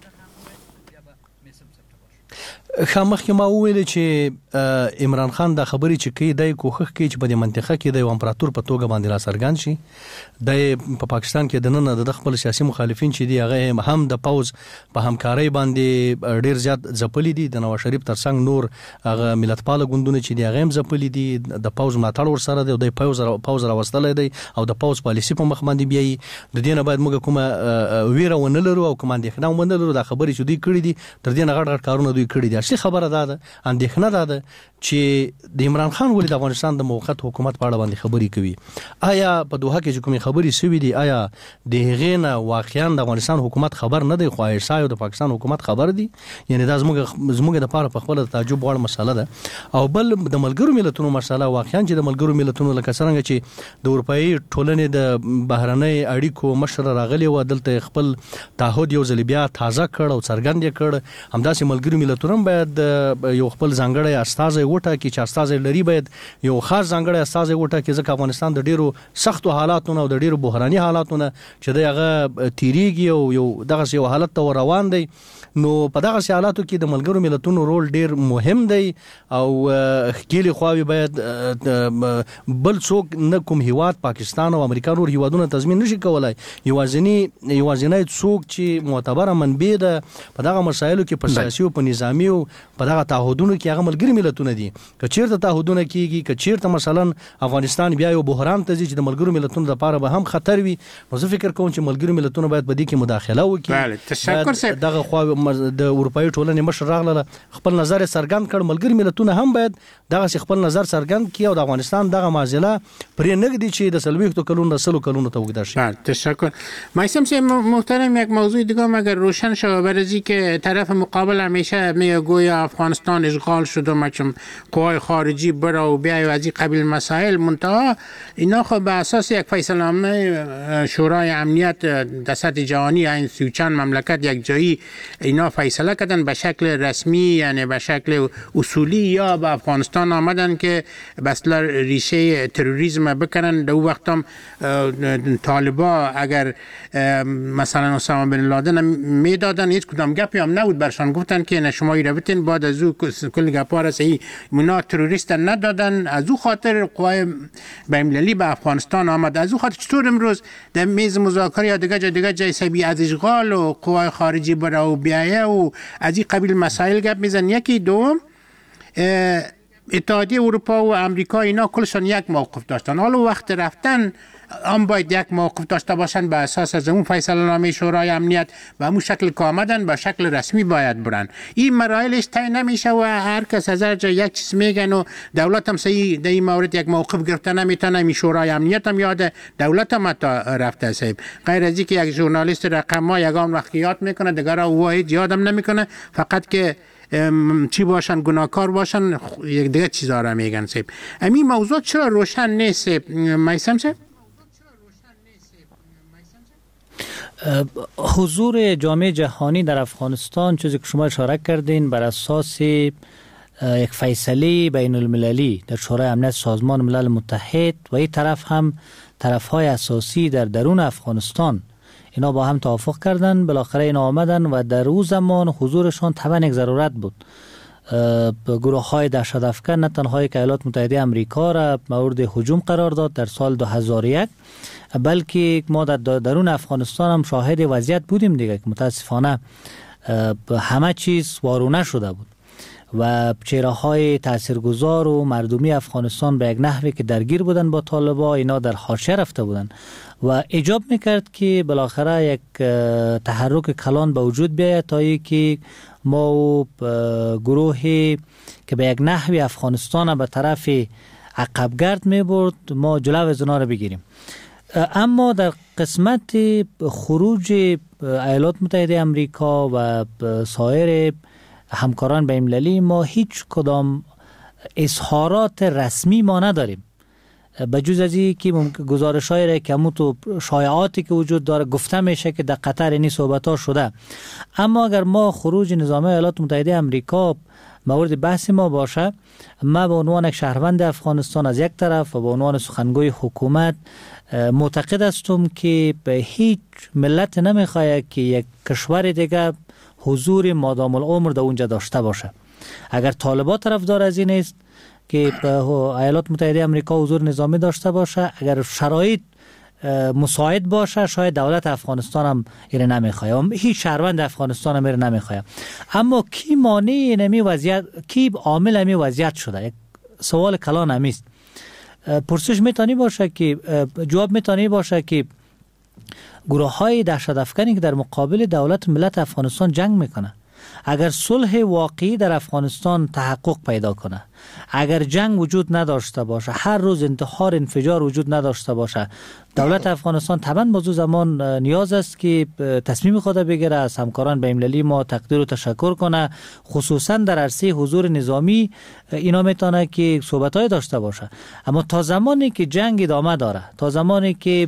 خامخ ما ویل چې عمران خان د خبرې چې کوي د کوخخ کې چې په دې منطقه کې د امپراتور په توګه باندې را سرګان شي د پاکستان کې د نن د خپل سیاسي مخالفین چې دی هغه هم د پاوز په همکارۍ باندې ډیر زیات ځپلې دي د نواز شریف ترڅنګ نور هغه ملتپال ګوندونه چې دی هغه هم ځپلې دي د پاوز ملاتړ ور سره دی د پاوز راوستل دی او د پاوز پالیسی په مخ باندې بیاي د دې نه باید موږ کومه ویره ونه لرو او کوم اندېښنه ونه لرو د خبرې چې دوی کړې دي تر دې نه غټ کارونه دوی کړی دي اصلي خبره ده اندېښنه ده چې د عمران خان ولې د افغانستان د موقت حکومت په اړه باندې خبري کوي آیا په دوحه کې کومې خبري سوي دي آیا د هغې نه واقعا د افغانستان حکومت خبر نه دی خو ایسایو د پاکستان حکومت خبر دي یعنی دا زموږ د پاره په خپل تعجب وړ مسله ده او بل د ملګرو ملتونو مسله واقعا چې د ملګرو ملتونو لکه څنګه چې د اروپאי ټولنې د بهرنۍ اړیکو مشر راغلی و دلته خپل تعهد یو ځل بیا تازه کړ او څرګند کړ همداسې ملګرو ملتونو باید یو خپل ځانګړی استازی وټاکي چې استازی لري باید یو خاص ځانګړی استازی وټاکي ځکه افغانستان د ډیرو سختو حالاتونو او د ډیرو بحراني حالاتونو چې دغه تیریږي او یو دغه یو حالت ته روان دی نو په دغه حالاتو کې د ملګرو ملتونو رول ډیر مهم دی او خېلی خواوی باید بل څوک نه کوم هیواد پاکستان او امریکا نور هیوادونه تضمین نشي کولای یوازینی څوک چې معتبره منبع ده په دغه مسایلو کې په سیاسي او په نظامی او په دغه تعهدونو کې هغه ملګری ملتونه دي که چیرته تعهدونه کیږي که چیرته مثلا افغانستان بیا یو بحران ته ځي چې د ملګرو ملتونو لپاره به هم خطر وي نو زه فکر کوم چې ملګری ملتونه باید په دې کې مداخله وکړي تشکر صاحب دغه خو د اروپאי ټولنې مشر راغله خپل نظر څرګند کړ ملګری ملتونه هم باید دغه خپل نظر څرګند کړي او د افغانستان دغه معضله پرې نګدي چې د سلويختو کلونو رسلو کلونو ته وګدار شي تشکر میثم صاحب محترم یک موضوع دیگه مگر روشن شود برای که طرف مقابل همیشه میگه گویا افغانستان اشغال شده مچم قوای خارجی برا و بیای و از این قبیل مسائل منتها اینا خب به اساس یک فیصله شورای امنیت در سطح جهانی این 30 مملکت یک جایی اینا فیصله کردن به شکل رسمی یعنی به شکل اصولی یا به افغانستان آمدن که بسلا ریشه تروریسم بکنن در وقت هم طالبا اگر مثلا اسامه بن لادن میدادن هیچ کدام گپی هم نبود برشان گفتن که نه شما روتین بعد از او کل گپا را صحیح منا تروریست ندادن از او خاطر قوای بین‌المللی به افغانستان آمد از او خاطر چطور امروز در میز مذاکره یا دیگه جای سبی از اشغال و قوای خارجی برا و بیایه و از این قبیل مسائل گپ میزن یکی دوم اتحادیه اروپا و امریکا اینا کلشان یک موقف داشتن حالا وقت رفتن هم باید یک موقف داشته باشند به اساس از اون فیصله نامه شورای امنیت و همون شکل که آمدن به شکل رسمی باید برن. این مراحلش طی نمیشه و هر کس از هر جا یک چیز میگن و دولت هم صحیح در این مورد یک موقف گرفته نمیتونه. این شورای امنیت هم یاد دولت هم رفته صاحب. غیر از اینکه یک ژورنالیست رقم ما یگان وقت یاد میکنه دیگر واحد یادم نمیکنه، فقط که چی باشن گناهکار باشن یک دیگه چیزا را میگن صاحب. همین موضوع چرا روشن نیست میثم صاحب؟ حضور جامعه جهانی در افغانستان چیزی که شما اشاره کردین بر اساس یک فیصله بین المللی در شورای امنیت سازمان ملل متحد و این طرف هم طرفهای اساسی در درون افغانستان اینا با هم توافق کردن، بالاخره اینا آمدن و در اون زمان حضورشان طبعا یک ضرورت بود. گروه های دهشت افکن نه تنها ایالات متحده آمریکا را مورد هجوم قرار داد در سال 2001، بلکه ما در درون افغانستان هم شاهد وضعیت بودیم دیگه که متاسفانه همه چیز وارونه شده بود و چهره های تاثیرگذار و مردمی افغانستان به یک نحوی که درگیر بودن با طالبان اینا در حاشیه رفته بودن و ایجاب میکرد که بالاخره یک تحرک کلان به وجود بیاید تا اینکه ما گروهی که به یک نحوی افغانستان به طرف عقبگرد میبرد ما جلو از اونا رو بگیریم. اما در قسمت خروج ایالات متحده آمریکا و سایر همکاران بین‌المللی ما هیچ کدام اظهارات رسمی ما نداریم، بجز از این که گزارش‌های که همون شایعاتی که وجود داره گفته میشه که در قطر اینی صحبت‌ها شده. اما اگر ما خروج نظام ایالات متحده آمریکا مورد بحث ما باشه، ما به عنوان یک شهروند افغانستان از یک طرف و به عنوان سخنگوی حکومت معتقد هستم که به هیچ ملت نمیخواد که یک کشور دیگه حضور مادام العمر در اونجا داشته باشه. اگر طالبان طرفدار از این است که ایالات متحده آمریکا حضور نظامی داشته باشه، اگر شرایط مساعد باشه شاید دولت افغانستان هم ایره نمیخواد، هیچ شهروند افغانستان هم ایره نمیخواد. اما کی مانع نمی وضعیت، کی عامل نمی وضعیت شده؟ یک سوال کلان همیست. پرسش میتونی باشه که جواب میتونی باشه که گروه های دهشت افکنی که در مقابل دولت ملت افغانستان جنگ میکنه، اگر صلح واقعی در افغانستان تحقق پیدا کنه، اگر جنگ وجود نداشته باشه، هر روز انتحار انفجار وجود نداشته باشه، دولت افغانستان طبعا بازو زمان نیاز است که تصمیم خود بگیره، از همکاران بین‌المللی ما تقدیر و تشکر کنه، خصوصا در عرصه حضور نظامی اینا میتونه که صحبت‌های داشته باشه. اما تا زمانی که جنگ ادامه داره، تا زمانی که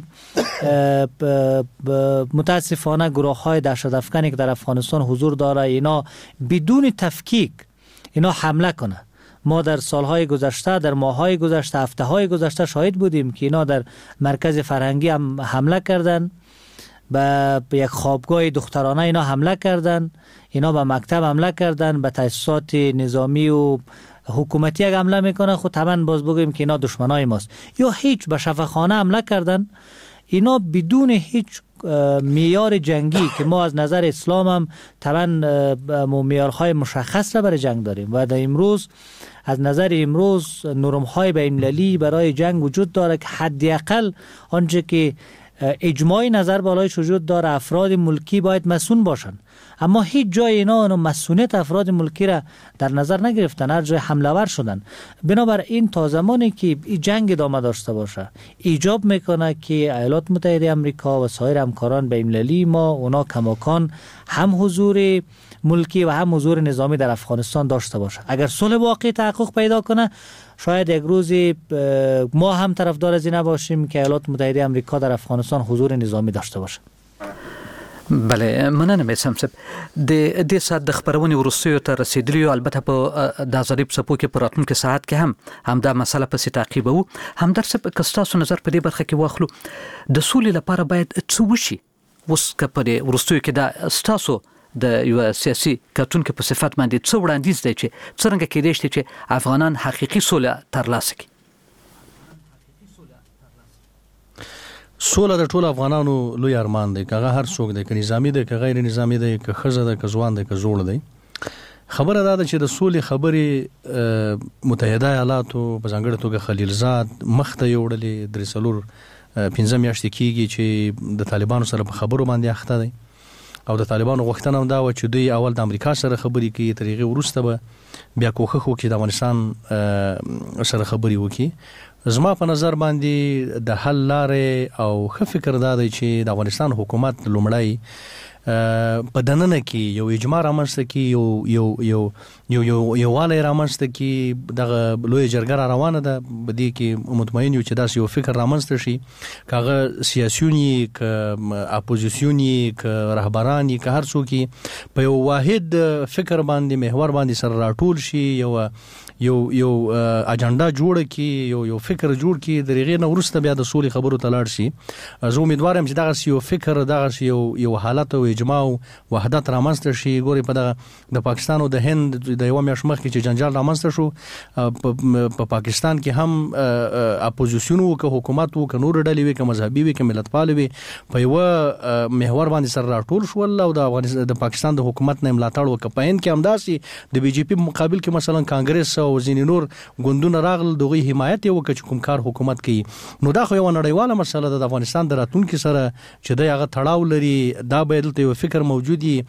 متاسفانه گروه‌های دهشت افکنی که در افغانستان حضور داره اینا بدون تفکیک اینا حمله کنه. ما در سالهای گذشته، در ماههای گذشته، هفته‌های گذشته شاهد بودیم که اینا در مرکز فرهنگی هم حمله کردن، به یک خوابگاه دخترانه اینا حمله کردن، اینا به مکتب حمله کردن، به تأسیسات نظامی و حکومتی اگه حمله میکنه خود طبعا باز بگویم که اینا دشمنای ماست. یا هیچ به شفاخانه حمله کردن، اینا بدون هیچ معیار جنگی که ما از نظر اسلام هم طبعا معیارهای مشخص را برای جنگ داریم و در امروز از نظر امروز نرم‌های بین‌المللی برای جنگ وجود داره که حداقل آنچه که اجماعی نظر بالایش وجود داره افراد ملکی باید مسئول باشن، اما هیچ جای اینا مسئولیت افراد ملکی را در نظر نگرفتن، هر جای حمله ور شدن. بنابراین تا زمانی که این جنگ ادامه داشته باشه ایجاب میکنه که ایالات متحده آمریکا و سایر همکاران بین‌المللی ما اونا کماکان هم حضور ملکی و هم حضور نظامی در افغانستان داشته باشه. اگر صلح واقعی تحقق پیدا کنه شاید یک روزی ما هم طرفدار از این نباشیم که ایالات متحده آمریکا در افغانستان حضور نظامی داشته باشه. بله، مننه میثم صاحب. د دې ساعت د خبرونې وروستیو ته رسیدلی، البته په د ازادۍ په څپو کې په راتلونکي ساعت کې هم دا مسله پسې تعقیبوو. همدرد صاحب که ستاسو نظر په دې برخه کې واخلو، د سولې لپاره باید څه وشي؟ اوس که په دې وروستیو کې دا ستاسو د یو سیاسي کتونکو په صفت باندې څه وړاندیز دی چې څرنګه کېدای شي چې افغانان حقیقي سوله ترلاسه کړي؟ سوله د ټول افغانانو لوی ارمان دی، که هر څوک دی، که نظامی دی، که غیر نظامی دی، که ښځه ده، که ځوان دی، که زوړ دی. خبره دا ده چې د سولې خبرې متحده ایالاتو په ځانګړې توګه خلیلزاد مخ ته یې وړلې، درې څلور 15 میاشتې کېږي چې د طالبانو سره په خبرو باندې اخته دی او د طالبانو غوښتنه هم دا و چې دوی اول د امریکا سره خبرې کوي، تر هغې وروسته به بیا کوښښ وکړي د افغانستان سره خبرې وکړي. زما په نظر باندې د حل لارې او ښه فکر دا دی چې د افغانستان حکومت لومړی په دننه کې یو اجماع رامنځته کړي، یو والی رامنځته کړي. دغه لویه جرګه را روانه ده، په دې کې مطمئن یو چې داسې یو فکر رامنځته شي، که هغه سیاسیون یي، که اپوزیسیون یي، که رهبران یي، که هر څوک یي، په یو واحد فکر باندې محور باندې سره راټول شي، یو اجنډا جوړ کړي، یو فکر جوړ کړي، د هغې نه وروسته بیا د سولې خبرو ته لاړ شي. زه امیدوار یم چې دغسې یو فکر، دغسې یو حالت او اجماع او وحدت رامنځته شي. ګورئ په دغه د پاکستان او د هند د یوه میاشت مخکې چې جنجال رامنځته شو، په پاکستان کې هم اپوزیسیون وو، که حکومت وو، که نورې ډلې وي، که مذهبي وي، که ملتپالې وي، په یوه محور باندې سره راټول شول او د پاکستان د حکومت نه ملاتړ وکړه. په هند کې همداسې د بي جي پي په مقابل کې مثلا کانګرس او ځینې نور ګوندونه راغلل، د هغوی حمایت یې وکړه چې کوم کار حکومت کوي. نو دا خو یوه نړیواله مسله ده، د افغانستان د راتلونکي سره چې دی هغه تړاو لري. دا باید دلته یو فکر موجود وي،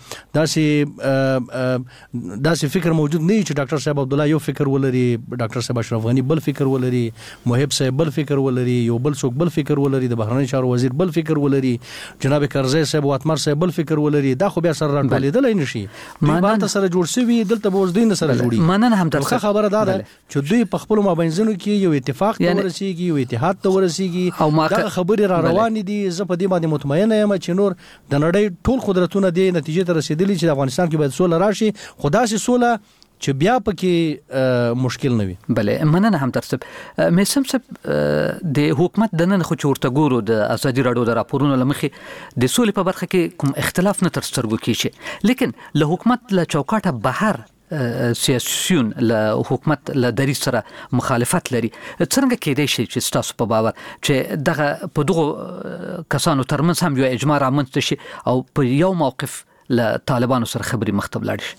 داسې فکر موجود نه وي چې ډاکټر صاحب عبدالله یو فکر ولري، ډاکټر صاحب اشرف غني بل فکر ولري، محب صاحب بل فکر ولري، یو بل څوک بل فکر ولري، د بهرنیو چارو وزیر بل فکر ولري، جناب کرزی صاحب واتمر صاحب بل فکر ولري. دا خو بیا سره راټولېدلی نه شي. دوی بهلته سره جوړ شوي، دلته به اوس دوی نه سره جوړي. مننه همدرد صاحب. ښه خبره دا ده چې دوی په خپلو مابینځونو کې یو اتفاق ته ورسېږي، یو اتحاد ته ورسېږي. دغه خبرې را روانې دي. زه په دې باندې مطمئنه یم چې نور د نړۍ ټول قدرتونه دې نتیجې ته رسېدلي چې د افغانستان کې باید سوله راشي، خو داسې سوله چې بیا پکې مشکل نه وي. بله، مننه همدرد صاحب. میثم صاحب، د حکومت دننه خو چې ورته ګورو د ازادي راډیو د راپورونو له مخې د سولې په برخه کې کوم اختلاف نه تر سترګو کېږي، لیکن له حکومت له چوکاټه بهر سیاسیون له حکومت له دریځ سره مخالفت لري. څنګه کېدای شي چې ستاسو په باور چې دغه په دغو کسانو ترمنځ هم یو اجماع رامنځته شي او په یو موقف له طالبانو سره خبرې مخ ته ولاړ شي؟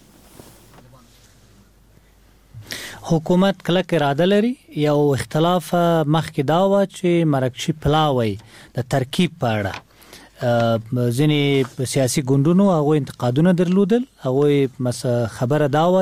حکومت کلک اراده لري. یو اختلاف مخکې دا و چې مرکچی پلاوی د ترکیب په اړه ځینې سیاسي ګوندونو هغه انتقادونه درلودل. هغه خبره دا و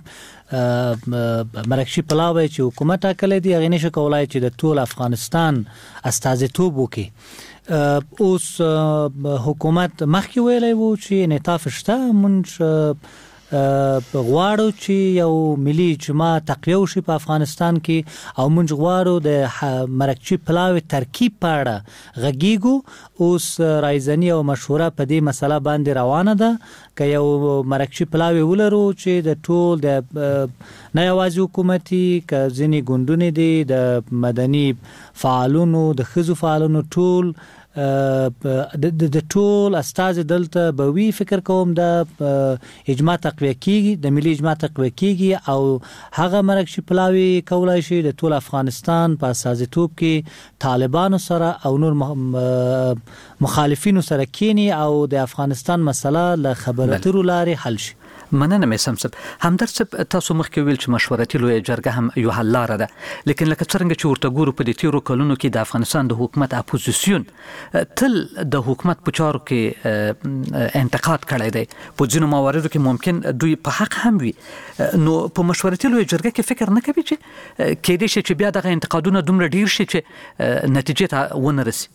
چې مرکشي پلاوی چې حکومت ټاکلی دی هغه نشي کولای چې د ټول افغانستان استازیتوب وکړي. اوس حکومت مخکې ویلی و چې انعطاف شته، مونږ غواړو چې یو ملي اجماع تقویه وشي په افغانستان کې او مونږ غواړو د مرکچی پلاوی ترکیب په اړه غږیږو. اوس رایزنی او مشوره په دې مسله باندې روانه ده که یو مرکچی پلاوی ولرو چې د ټول د نه یوازې حکومتي که ځینې ګوندونه دي د مدني فعالونو د ښځو فعالونو ټول د ټول استازي دلته به وی فکر کوم د اجماع تقویه کیږي، د ملي اجماع تقویه کیږي او هغه مرکشي پلاوی کولای شي د ټول افغانستان په استازیتوب کې طالبانو سره او نور مخالفینو سره کینی او د افغانستان مسله له خبرو اترو لارې حل شي. مننه میثم صاحب. همدرد صاحب، تاسو مخکې ویل چې مشورتي لویه جرګه هم یو حل لاره ده، لیکن لکه څرنګه چې ورته ګورو په دې تیرو کلونو کې د افغانستان د حکومت اپوزیسیون تل د حکومت په چارو کې انتقاد کړی دی. په ځینو مواردو کې ممکن دوی په حق هم وي. نو په مشورتي لویه جرګه کې فکر نه کوي چې کېدای شي چې بیا دغه انتقادونه دومره ډیر شي چې نتیجې ته ونه رسي؟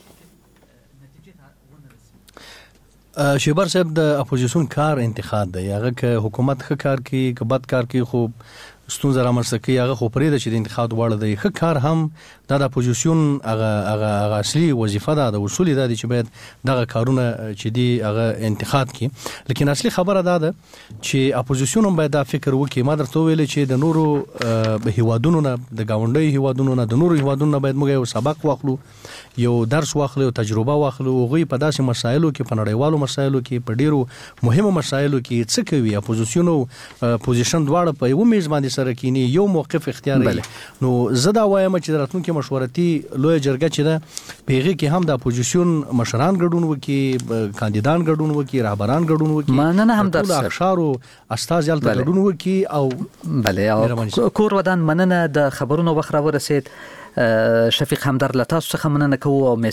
شیبر صاحب، د اپوزیسیون کار انتخاب دی. هغه که حکومت ښه کار کوي که بد کار کوي خو ستونزه رامنځته کوي، هغه خو پرېږده چې د انتخاب وړ دی. ښه کار هم دا د اپوزیسیون هغه اصلي وظیفه ده، د اصول دا دي چې باید دغه کارونه چې دي هغه انتخاب کړي. لیکن اصلي خبره دا ده چې اپوزیسیون هم باید دا فکر وکړي. ما درته وویل چې د نورو هیوادونو نه، د ګاونډیو هیوادونو نه، د نورو هیوادونو نه باید موږ یو سبق واخلو، یو درس واخلو، یو تجربه واخلو. هغوی په داسې مسایلو کې، په نړیوالو مسایلو کې، په ډیرو مهمو مسایلو کې څه کوي. اپوزیسیون او پوزیشن دواړه په یو میز باندې سره کینی، یو موقف اختیاروي. نو زه دا وایم چې د راتلونکي مشورتي لویه جرګه چې ده په هغې کې هم د اپوزیسیون مشران ګډون وکړي، کاندیدان ګډون وکړي، رهبران ګډون وکړي، مننه همدرد ټول اقشارو استازي هلته ګډون وکړي. او بله، کور ودان مننه. د خبرونو وخت راورسېد. شفیق همدرد له تاسو څخه مننه کوو او